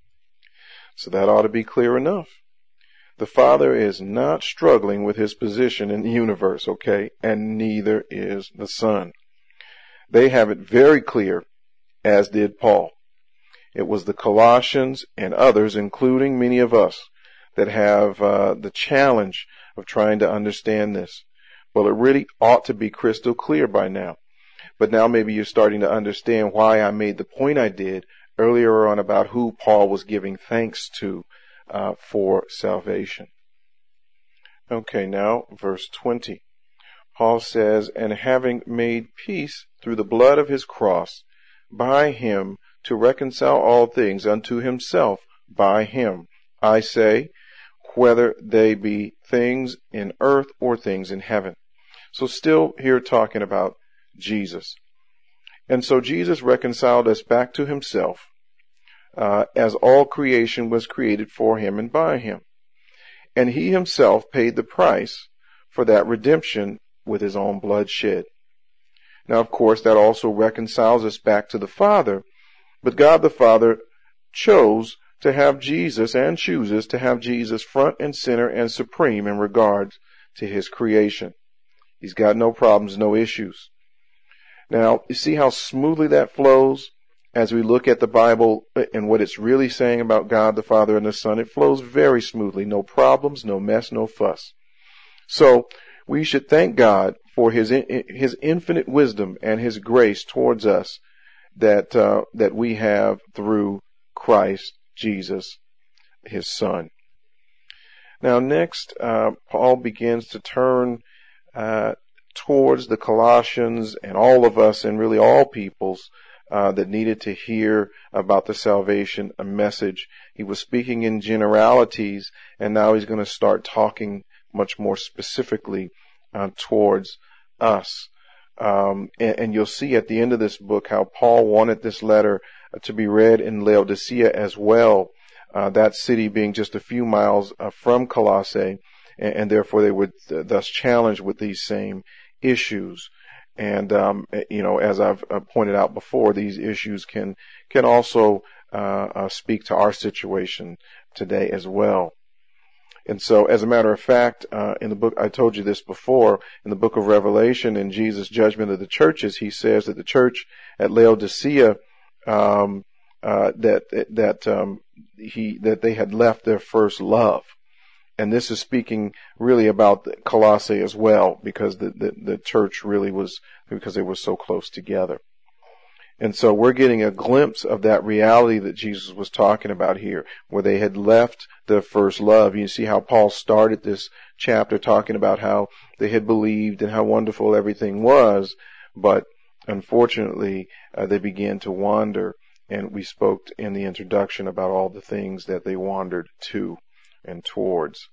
So that ought to be clear enough. The Father is not struggling with his position in the universe, okay? And neither is the Son. They have it very clear, as did Paul. It was the Colossians and others, including many of us, that have the challenge of trying to understand this. Well, it really ought to be crystal clear by now. But now maybe you're starting to understand why I made the point I did earlier on about who Paul was giving thanks to for salvation. Okay, now verse 20. Paul says, and having made peace through the blood of his cross, by him to reconcile all things unto himself by him. I say, whether they be things in earth or things in heaven. So still here talking about Jesus. And so Jesus reconciled us back to himself, as all creation was created for him and by him. And he himself paid the price for that redemption with his own blood shed. Now, of course, that also reconciles us back to the Father, but God the Father chose to have Jesus and chooses to have Jesus front and center and supreme in regards to his creation. He's got no problems, no issues. Now, you see how smoothly that flows? As we look at the Bible and what it's really saying about God the Father and the Son, it flows very smoothly. No problems, no mess, no fuss. So, we should thank God for his infinite wisdom and his grace towards us that we have through Christ Jesus, his Son. Now next, Paul begins to turn towards the Colossians and all of us, and really all peoples that needed to hear about the salvation message. He was speaking in generalities, and now he's going to start talking much more specifically towards us. And you'll see at the end of this book how Paul wanted this letter to be read in Laodicea as well, that city being just a few miles from Colossae, and therefore they were thus challenged with these same issues. And as I've pointed out before, these issues can also speak to our situation today as well. And so, as a matter of fact, in the book, I told you this before, in the book of Revelation, in Jesus' judgment of the churches, he says that the church at Laodicea, that they had left their first love. And this is speaking really about Colossae as well, because the church really was, because they were so close together. And so we're getting a glimpse of that reality that Jesus was talking about here, where they had left their first love. You see how Paul started this chapter talking about how they had believed and how wonderful everything was, but unfortunately they began to wander, and we spoke in the introduction about all the things that they wandered to and towards.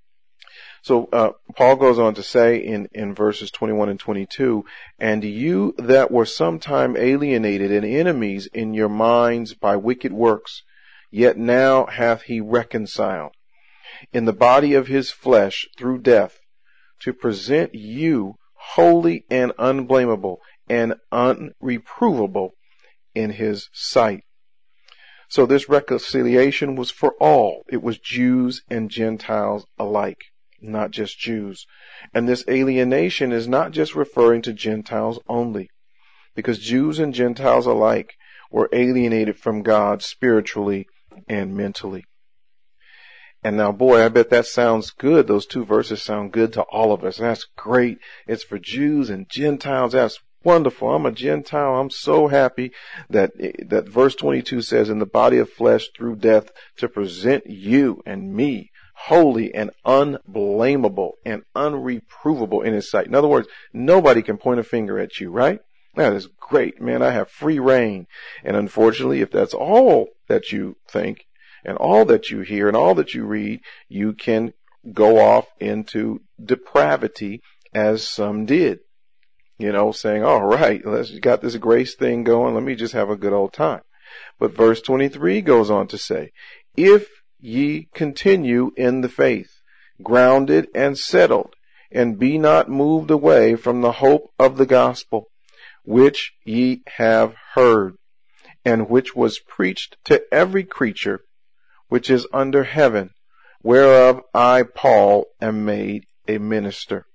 So Paul goes on to say in verses 21 and 22, "And you that were sometime alienated and enemies in your minds by wicked works, yet now hath he reconciled in the body of his flesh through death, to present you holy and unblameable and unreprovable in his sight." So this reconciliation was for all. It was Jews and Gentiles alike, not just Jews. And this alienation is not just referring to Gentiles only, because Jews and Gentiles alike were alienated from God spiritually and mentally. And now, boy, I bet that sounds good. Those two verses sound good to all of us. That's great. It's for Jews and Gentiles. That's wonderful. I'm a Gentile. I'm so happy that verse 22 says, "In the body of flesh through death, to present you and me holy and unblameable and unreprovable in his sight." In other words, nobody can point a finger at you, right? That is great, man. I have free reign. And unfortunately, if that's all that you think and all that you hear and all that you read, you can go off into depravity, as some did. Saying, all right, let's got this grace thing going. Let me just have a good old time. But verse 23 goes on to say, "If ye continue in the faith, grounded and settled, and be not moved away from the hope of the gospel, which ye have heard, and which was preached to every creature which is under heaven, whereof I, Paul, am made a minister."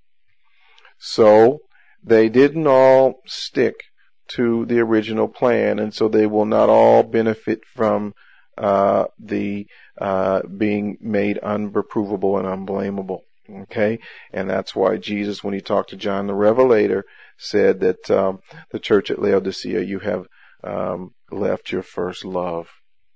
So they didn't all stick to the original plan, and so they will not all benefit from the being made unreprovable and unblameable. Okay? And that's why Jesus, when he talked to John the Revelator, said that the church at Laodicea, you have left your first love.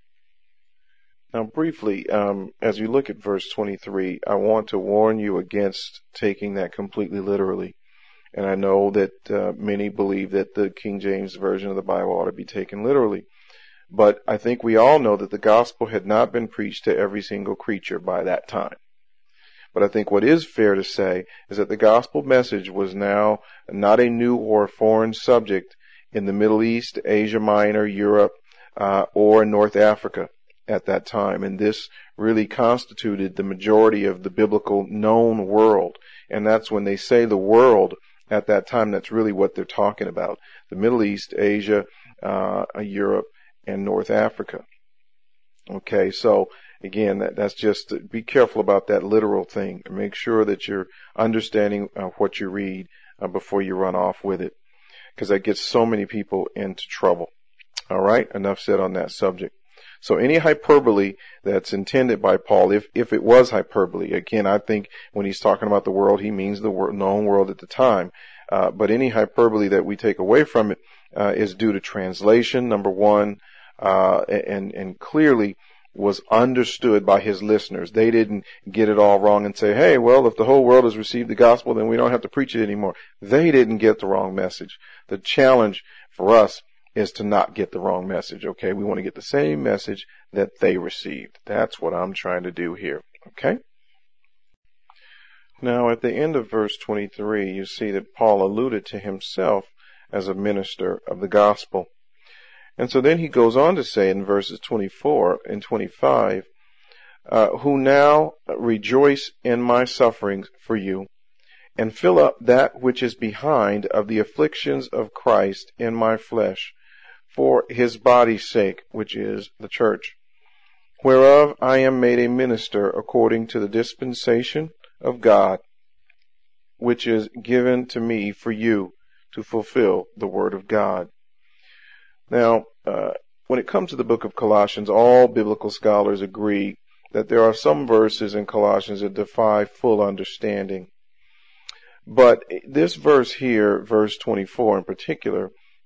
Now, briefly, as we look at verse 23, I want to warn you against taking that completely literally. And I know that many believe that the King James Version of the Bible ought to be taken literally. But I think we all know that the gospel had not been preached to every single creature by that time. But I think what is fair to say is that the gospel message was now not a new or foreign subject in the Middle East, Asia Minor, Europe, or North Africa at that time. And this really constituted the majority of the biblical known world. And that's when they say the world at that time, that's really what they're talking about. The Middle East, Asia, Europe, and North Africa. Okay, so again, that's just, be careful about that literal thing. Make sure that you're understanding what you read before you run off with it, because that gets so many people into trouble. All right, enough said on that subject. So any hyperbole that's intended by Paul, if it was hyperbole, again, I think when he's talking about the world, he means the known world at the time. But any hyperbole that we take away from it is due to translation, number one, and clearly was understood by his listeners. They didn't get it all wrong and say, hey, well, if the whole world has received the gospel, then we don't have to preach it anymore. They didn't get the wrong message. The challenge for us is to not get the wrong message, okay? We want to get the same message that they received. That's what I'm trying to do here, okay? Now, at the end of verse 23, you see that Paul alluded to himself as a minister of the gospel. And so then he goes on to say in verses 24 and 25, who now rejoice in my sufferings for you, and fill up that which is behind of the afflictions of Christ in my flesh, for his body's sake, which is the church, whereof I am made a minister according to the dispensation of God, which is given to me for you to fulfill the word of God. Now, when it comes to the book of Colossians, all biblical scholars agree that there are some verses in Colossians that defy full understanding. But this verse here, verse 24 in particular,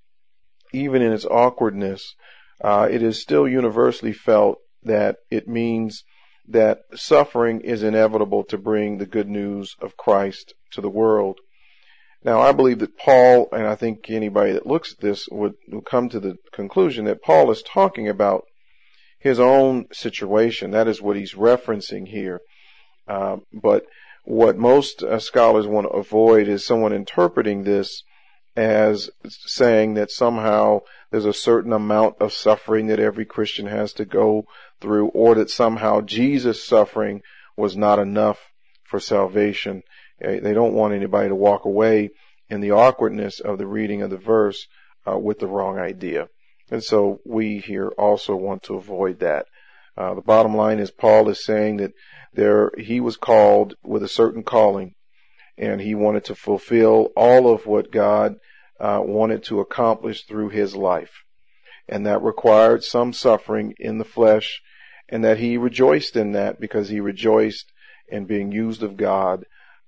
even in its awkwardness, it is still universally felt that it means that suffering is inevitable to bring the good news of Christ to the world. Now, I believe that Paul, and I think anybody that looks at this would come to the conclusion that Paul is talking about his own situation. That is what he's referencing here. But what most scholars want to avoid is someone interpreting this as saying that somehow there's a certain amount of suffering that every Christian has to go through, or that somehow Jesus' suffering was not enough for salvation. They don't want anybody to walk away in the awkwardness of the reading of the verse with the wrong idea. And so we here also want to avoid that. The bottom line is Paul is saying that he was called with a certain calling, and he wanted to fulfill all of what God wanted to accomplish through his life. And that required some suffering in the flesh, and that he rejoiced in that because he rejoiced in being used of God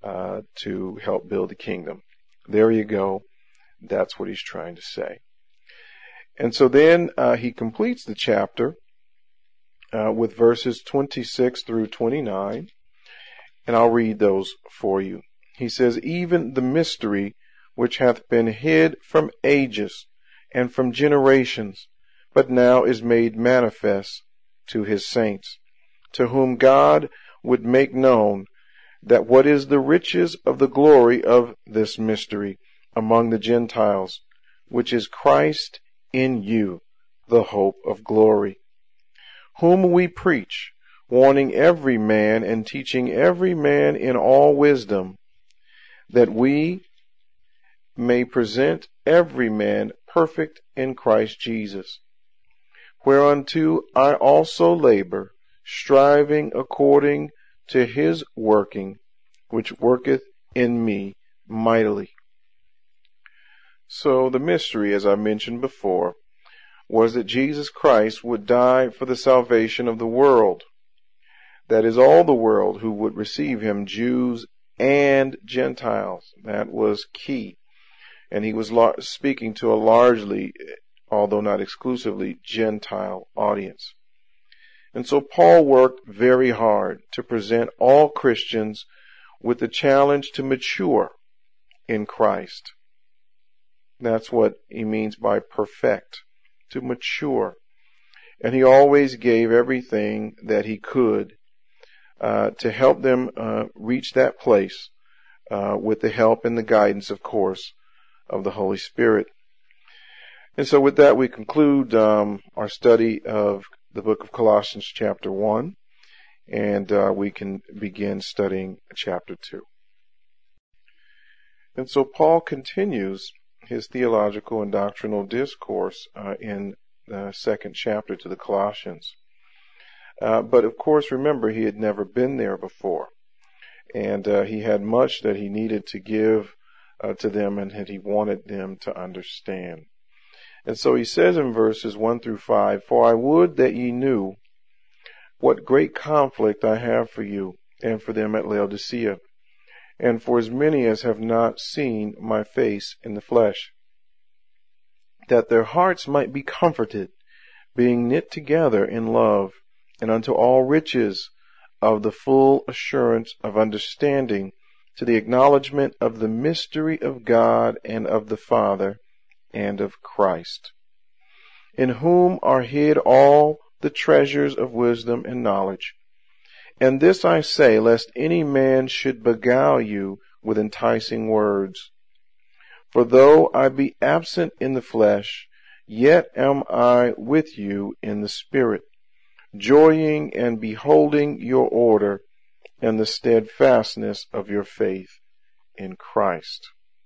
to help build the kingdom. There you go. That's what he's trying to say. And so then he completes the chapter with verses 26 through 29, and I'll read those for you. He says, even the mystery which hath been hid from ages and from generations, but now is made manifest to his saints, to whom God would make known that what is the riches of the glory of this mystery among the Gentiles, which is Christ in you, the hope of glory, whom we preach, warning every man and teaching every man in all wisdom, that we may present every man perfect in Christ Jesus, whereunto I also labor, striving according to his working, which worketh in me mightily. So the mystery, as I mentioned before, was that Jesus Christ would die for the salvation of the world. That is, all the world who would receive him, Jews and Gentiles. That was key. And he was speaking to a largely, although not exclusively, Gentile audience. And so Paul worked very hard to present all Christians with the challenge to mature in Christ. That's what he means by perfect, to mature. And he always gave everything that he could to help them reach that place with the help and the guidance, of course, of the Holy Spirit. And so with that, we conclude our study of the book of Colossians chapter 1, and we can begin studying chapter 2. And so Paul continues his theological and doctrinal discourse in the second chapter to the Colossians. But of course, remember, he had never been there before, and he had much that he needed to give to them and that he wanted them to understand. And so he says in verses 1 through 5, "For I would that ye knew what great conflict I have for you and for them at Laodicea, and for as many as have not seen my face in the flesh, that their hearts might be comforted, being knit together in love, and unto all riches of the full assurance of understanding, to the acknowledgement of the mystery of God and of the Father and of Christ, in whom are hid all the treasures of wisdom and knowledge. And this I say, lest any man should beguile you with enticing words. For though I be absent in the flesh, yet am I with you in the spirit, joying and beholding your order and the steadfastness of your faith in Christ."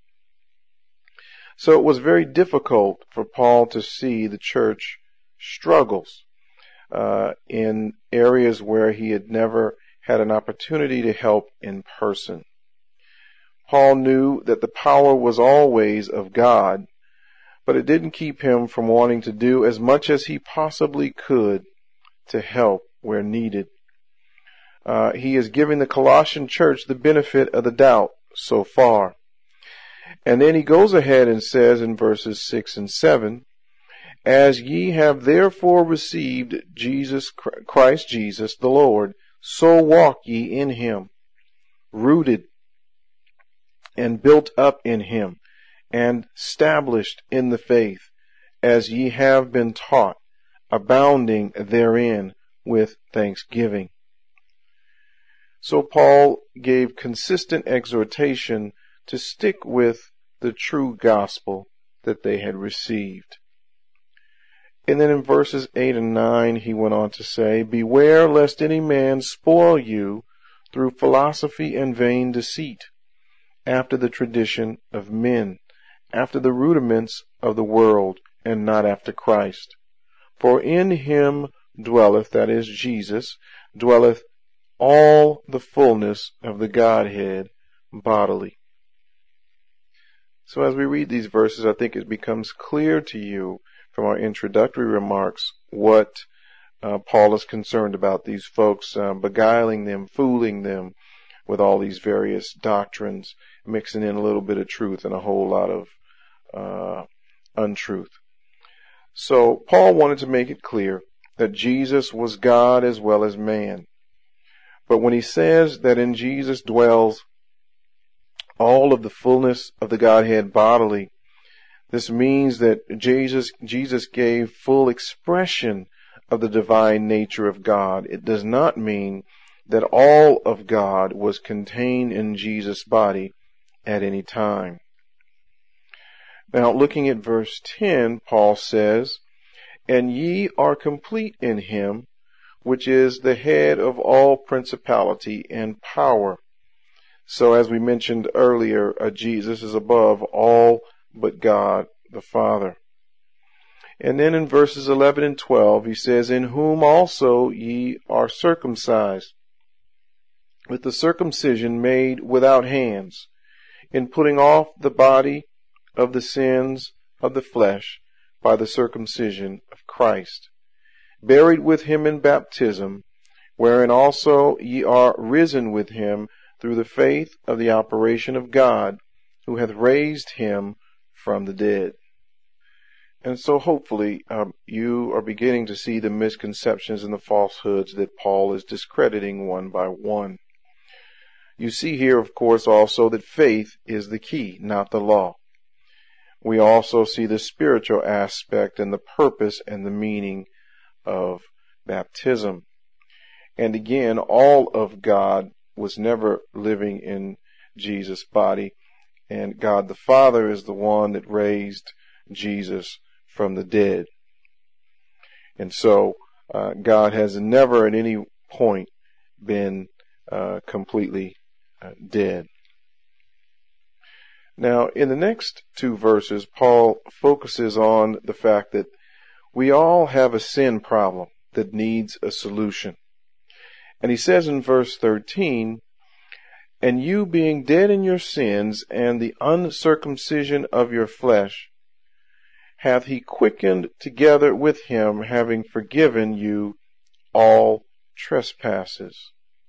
So it was very difficult for Paul to see the church struggles in areas where he had never had an opportunity to help in person. Paul knew that the power was always of God, but it didn't keep him from wanting to do as much as he possibly could to help where needed. He is giving the Colossian church the benefit of the doubt so far. And then he goes ahead and says in verses 6 and 7, "As ye have therefore received Christ Jesus the Lord, so walk ye in him, rooted and built up in him, and established in the faith, as ye have been taught, abounding therein with thanksgiving." So Paul gave consistent exhortation to stick with the true gospel that they had received. And then in verses 8 and 9, he went on to say, "Beware lest any man spoil you through philosophy and vain deceit, after the tradition of men, after the rudiments of the world, and not after Christ. For in him dwelleth," that is Jesus, "dwelleth all the fullness of the Godhead bodily." So as we read these verses, I think it becomes clear to you from our introductory remarks what Paul is concerned about, these folks beguiling them, fooling them with all these various doctrines, mixing in a little bit of truth and a whole lot of untruth. So Paul wanted to make it clear that Jesus was God as well as man. But when he says that in Jesus dwells all of the fullness of the Godhead bodily, this means that Jesus gave full expression of the divine nature of God. It does not mean that all of God was contained in Jesus' body at any time. Now, looking at verse 10, Paul says, "And ye are complete in him, which is the head of all principality and power." So as we mentioned earlier, Jesus is above all but God the Father. And then in verses 11 and 12, he says, "In whom also ye are circumcised, with the circumcision made without hands, in putting off the body of the sins of the flesh by the circumcision of Christ, buried with him in baptism, wherein also ye are risen with him through the faith of the operation of God, who hath raised him from the dead." And so hopefully you are beginning to see the misconceptions and the falsehoods that Paul is discrediting one by one. You see here, of course, also that faith is the key, not the law. We also see the spiritual aspect and the purpose and the meaning of baptism. And again, all of God was never living in Jesus' body, and God the Father is the one that raised Jesus from the dead. And so God has never at any point been completely dead. Now, in the next two verses, Paul focuses on the fact that we all have a sin problem that needs a solution. And he says in verse 13, "And you being dead in your sins and the uncircumcision of your flesh, hath he quickened together with him, having forgiven you all trespasses.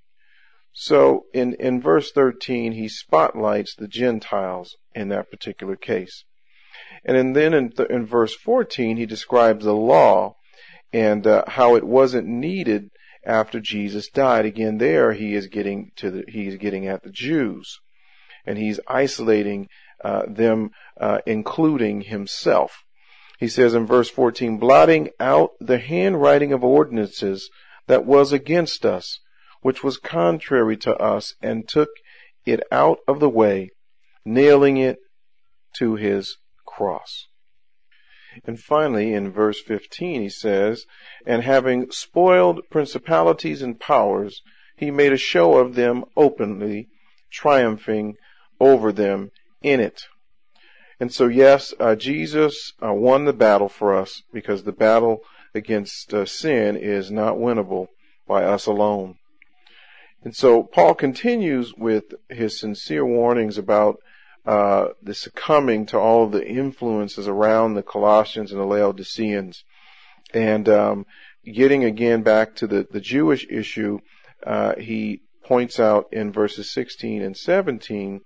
So in verse 13, he spotlights the Gentiles in that particular case. And then in verse 14, he describes the law and how it wasn't needed after Jesus died. Again, there he is getting at the Jews, and he's isolating them, including himself. He says in verse 14, blotting out the handwriting of ordinances that was against us, which was contrary to us, and took it out of the way, nailing it to his cross. And finally, in verse 15, he says, and having spoiled principalities and powers, he made a show of them openly, triumphing over them in it. And so, yes, Jesus won the battle for us, because the battle against sin is not winnable by us alone. And so Paul continues with his sincere warnings about the succumbing to all of the influences around the Colossians and the Laodiceans. And getting again back to the Jewish issue, he points out in verses 16 and 17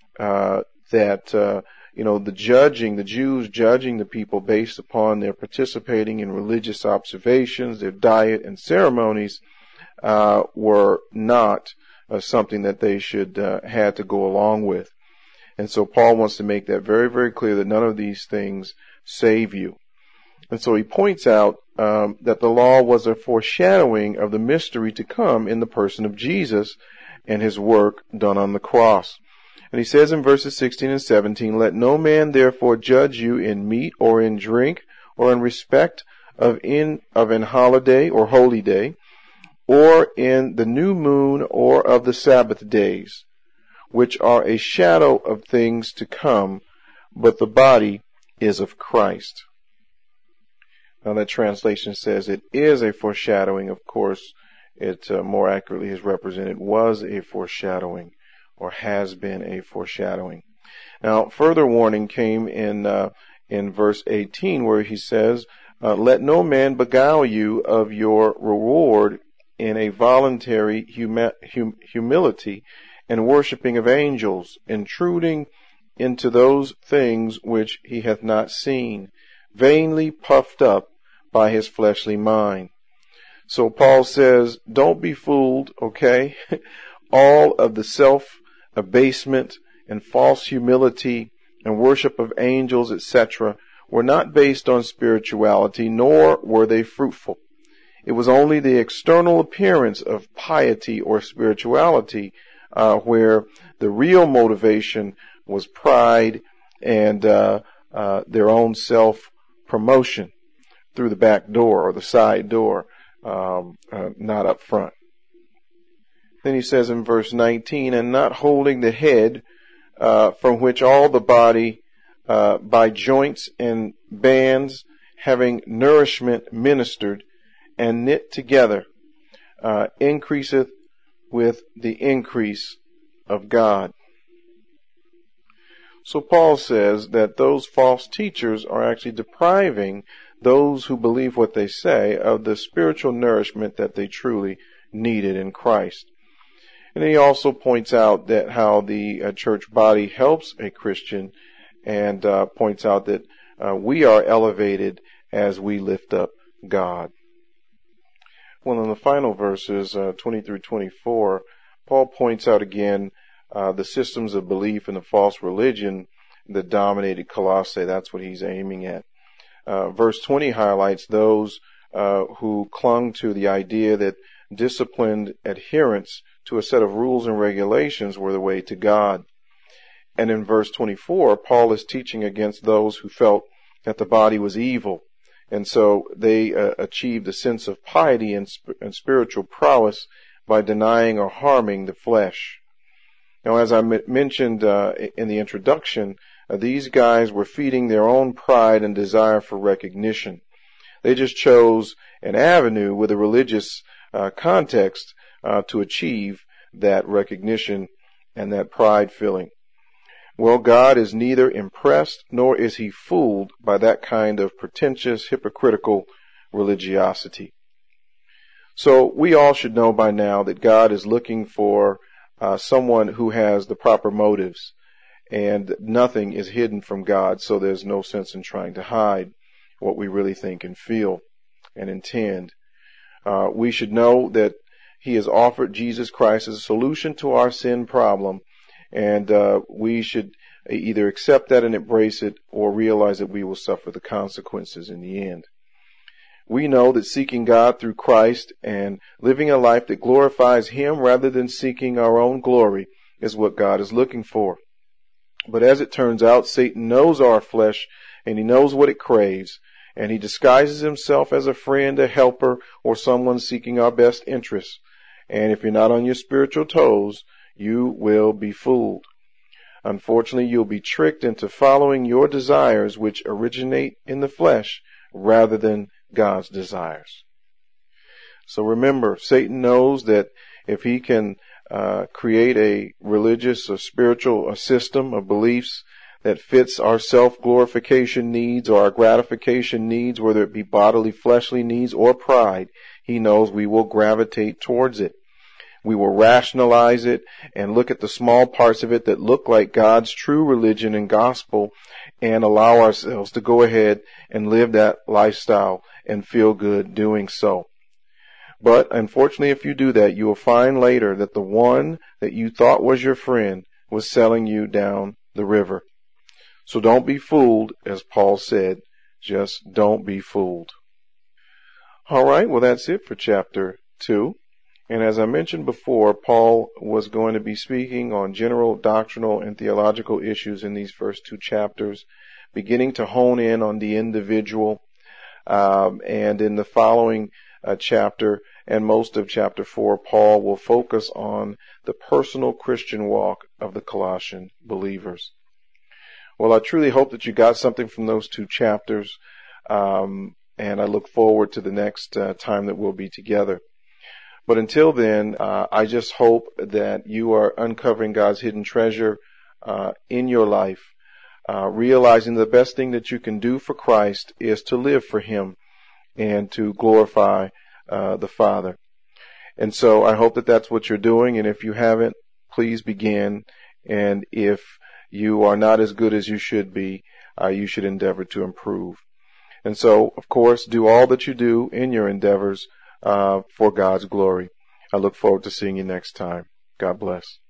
that the Jews judging the people based upon their participating in religious observations, their diet and ceremonies, were not something that they should had to go along with. And so Paul wants to make that very, very clear that none of these things save you. And so he points out that the law was a foreshadowing of the mystery to come in the person of Jesus and his work done on the cross. And he says in verses 16 and 17, let no man therefore judge you in meat or in drink or in respect of an holiday or holy day, or in the new moon or of the Sabbath days, which are a shadow of things to come, but the body is of Christ. Now that translation says it is a foreshadowing. Of course, it more accurately is represented was a foreshadowing, or has been a foreshadowing. Now, further warning came in verse 18, where he says, let no man beguile you of your reward in a voluntary humility and worshipping of angels, intruding into those things which he hath not seen, vainly puffed up by his fleshly mind. So Paul says, don't be fooled, okay? All of the self-abasement and false humility and worship of angels, etc., were not based on spirituality, nor were they fruitful. It was only the external appearance of piety or spirituality where the real motivation was pride and their own self-promotion through the back door or the side door, not up front. Then he says in verse 19, and not holding the head, from which all the body by joints and bands, having nourishment ministered and knit together, increaseth with the increase of God. So Paul says that those false teachers are actually depriving those who believe what they say of the spiritual nourishment that they truly needed in Christ. And he also points out that how the church body helps a Christian, and points out that we are elevated as we lift up God. Well, in the final verses, 20 through 24, Paul points out again the systems of belief in the false religion that dominated Colossae. That's what he's aiming at. Verse 20 highlights those who clung to the idea that disciplined adherence to a set of rules and regulations were the way to God. And in verse 24, Paul is teaching against those who felt that the body was evil, and so they achieved a sense of piety and spiritual prowess by denying or harming the flesh. Now, as I mentioned in the introduction, these guys were feeding their own pride and desire for recognition. They just chose an avenue with a religious context to achieve that recognition and that pride feeling. Well, God is neither impressed nor is he fooled by that kind of pretentious, hypocritical religiosity. So we all should know by now that God is looking for someone who has the proper motives, and nothing is hidden from God, so there's no sense in trying to hide what we really think and feel and intend. We should know that he has offered Jesus Christ as a solution to our sin problem, and we should either accept that and embrace it or realize that we will suffer the consequences in the end. We know that seeking God through Christ and living a life that glorifies him rather than seeking our own glory is what God is looking for. But as it turns out, Satan knows our flesh and he knows what it craves, and he disguises himself as a friend, a helper, or someone seeking our best interests. And if you're not on your spiritual toes, you will be fooled. Unfortunately, you'll be tricked into following your desires, which originate in the flesh, rather than God's desires. So remember, Satan knows that if he can create a religious or spiritual system of beliefs that fits our self-glorification needs or our gratification needs, whether it be bodily, fleshly needs or pride, he knows we will gravitate towards it. We will rationalize it and look at the small parts of it that look like God's true religion and gospel and allow ourselves to go ahead and live that lifestyle and feel good doing so. But unfortunately, if you do that, you will find later that the one that you thought was your friend was selling you down the river. So don't be fooled, as Paul said. Just don't be fooled. All right, well, that's it for chapter 2. And as I mentioned before, Paul was going to be speaking on general doctrinal and theological issues in these first 2 chapters, beginning to hone in on the individual. And in the following chapter and most of chapter 4, Paul will focus on the personal Christian walk of the Colossian believers. Well, I truly hope that you got something from those 2 chapters, and I look forward to the next time that we'll be together. But until then, I just hope that you are uncovering God's hidden treasure in your life, realizing the best thing that you can do for Christ is to live for him and to glorify the Father. And so I hope that that's what you're doing, and if you haven't, please begin. And if you are not as good as you should be, you should endeavor to improve. And so, of course, do all that you do in your endeavors for God's glory. I look forward to seeing you next time. God bless.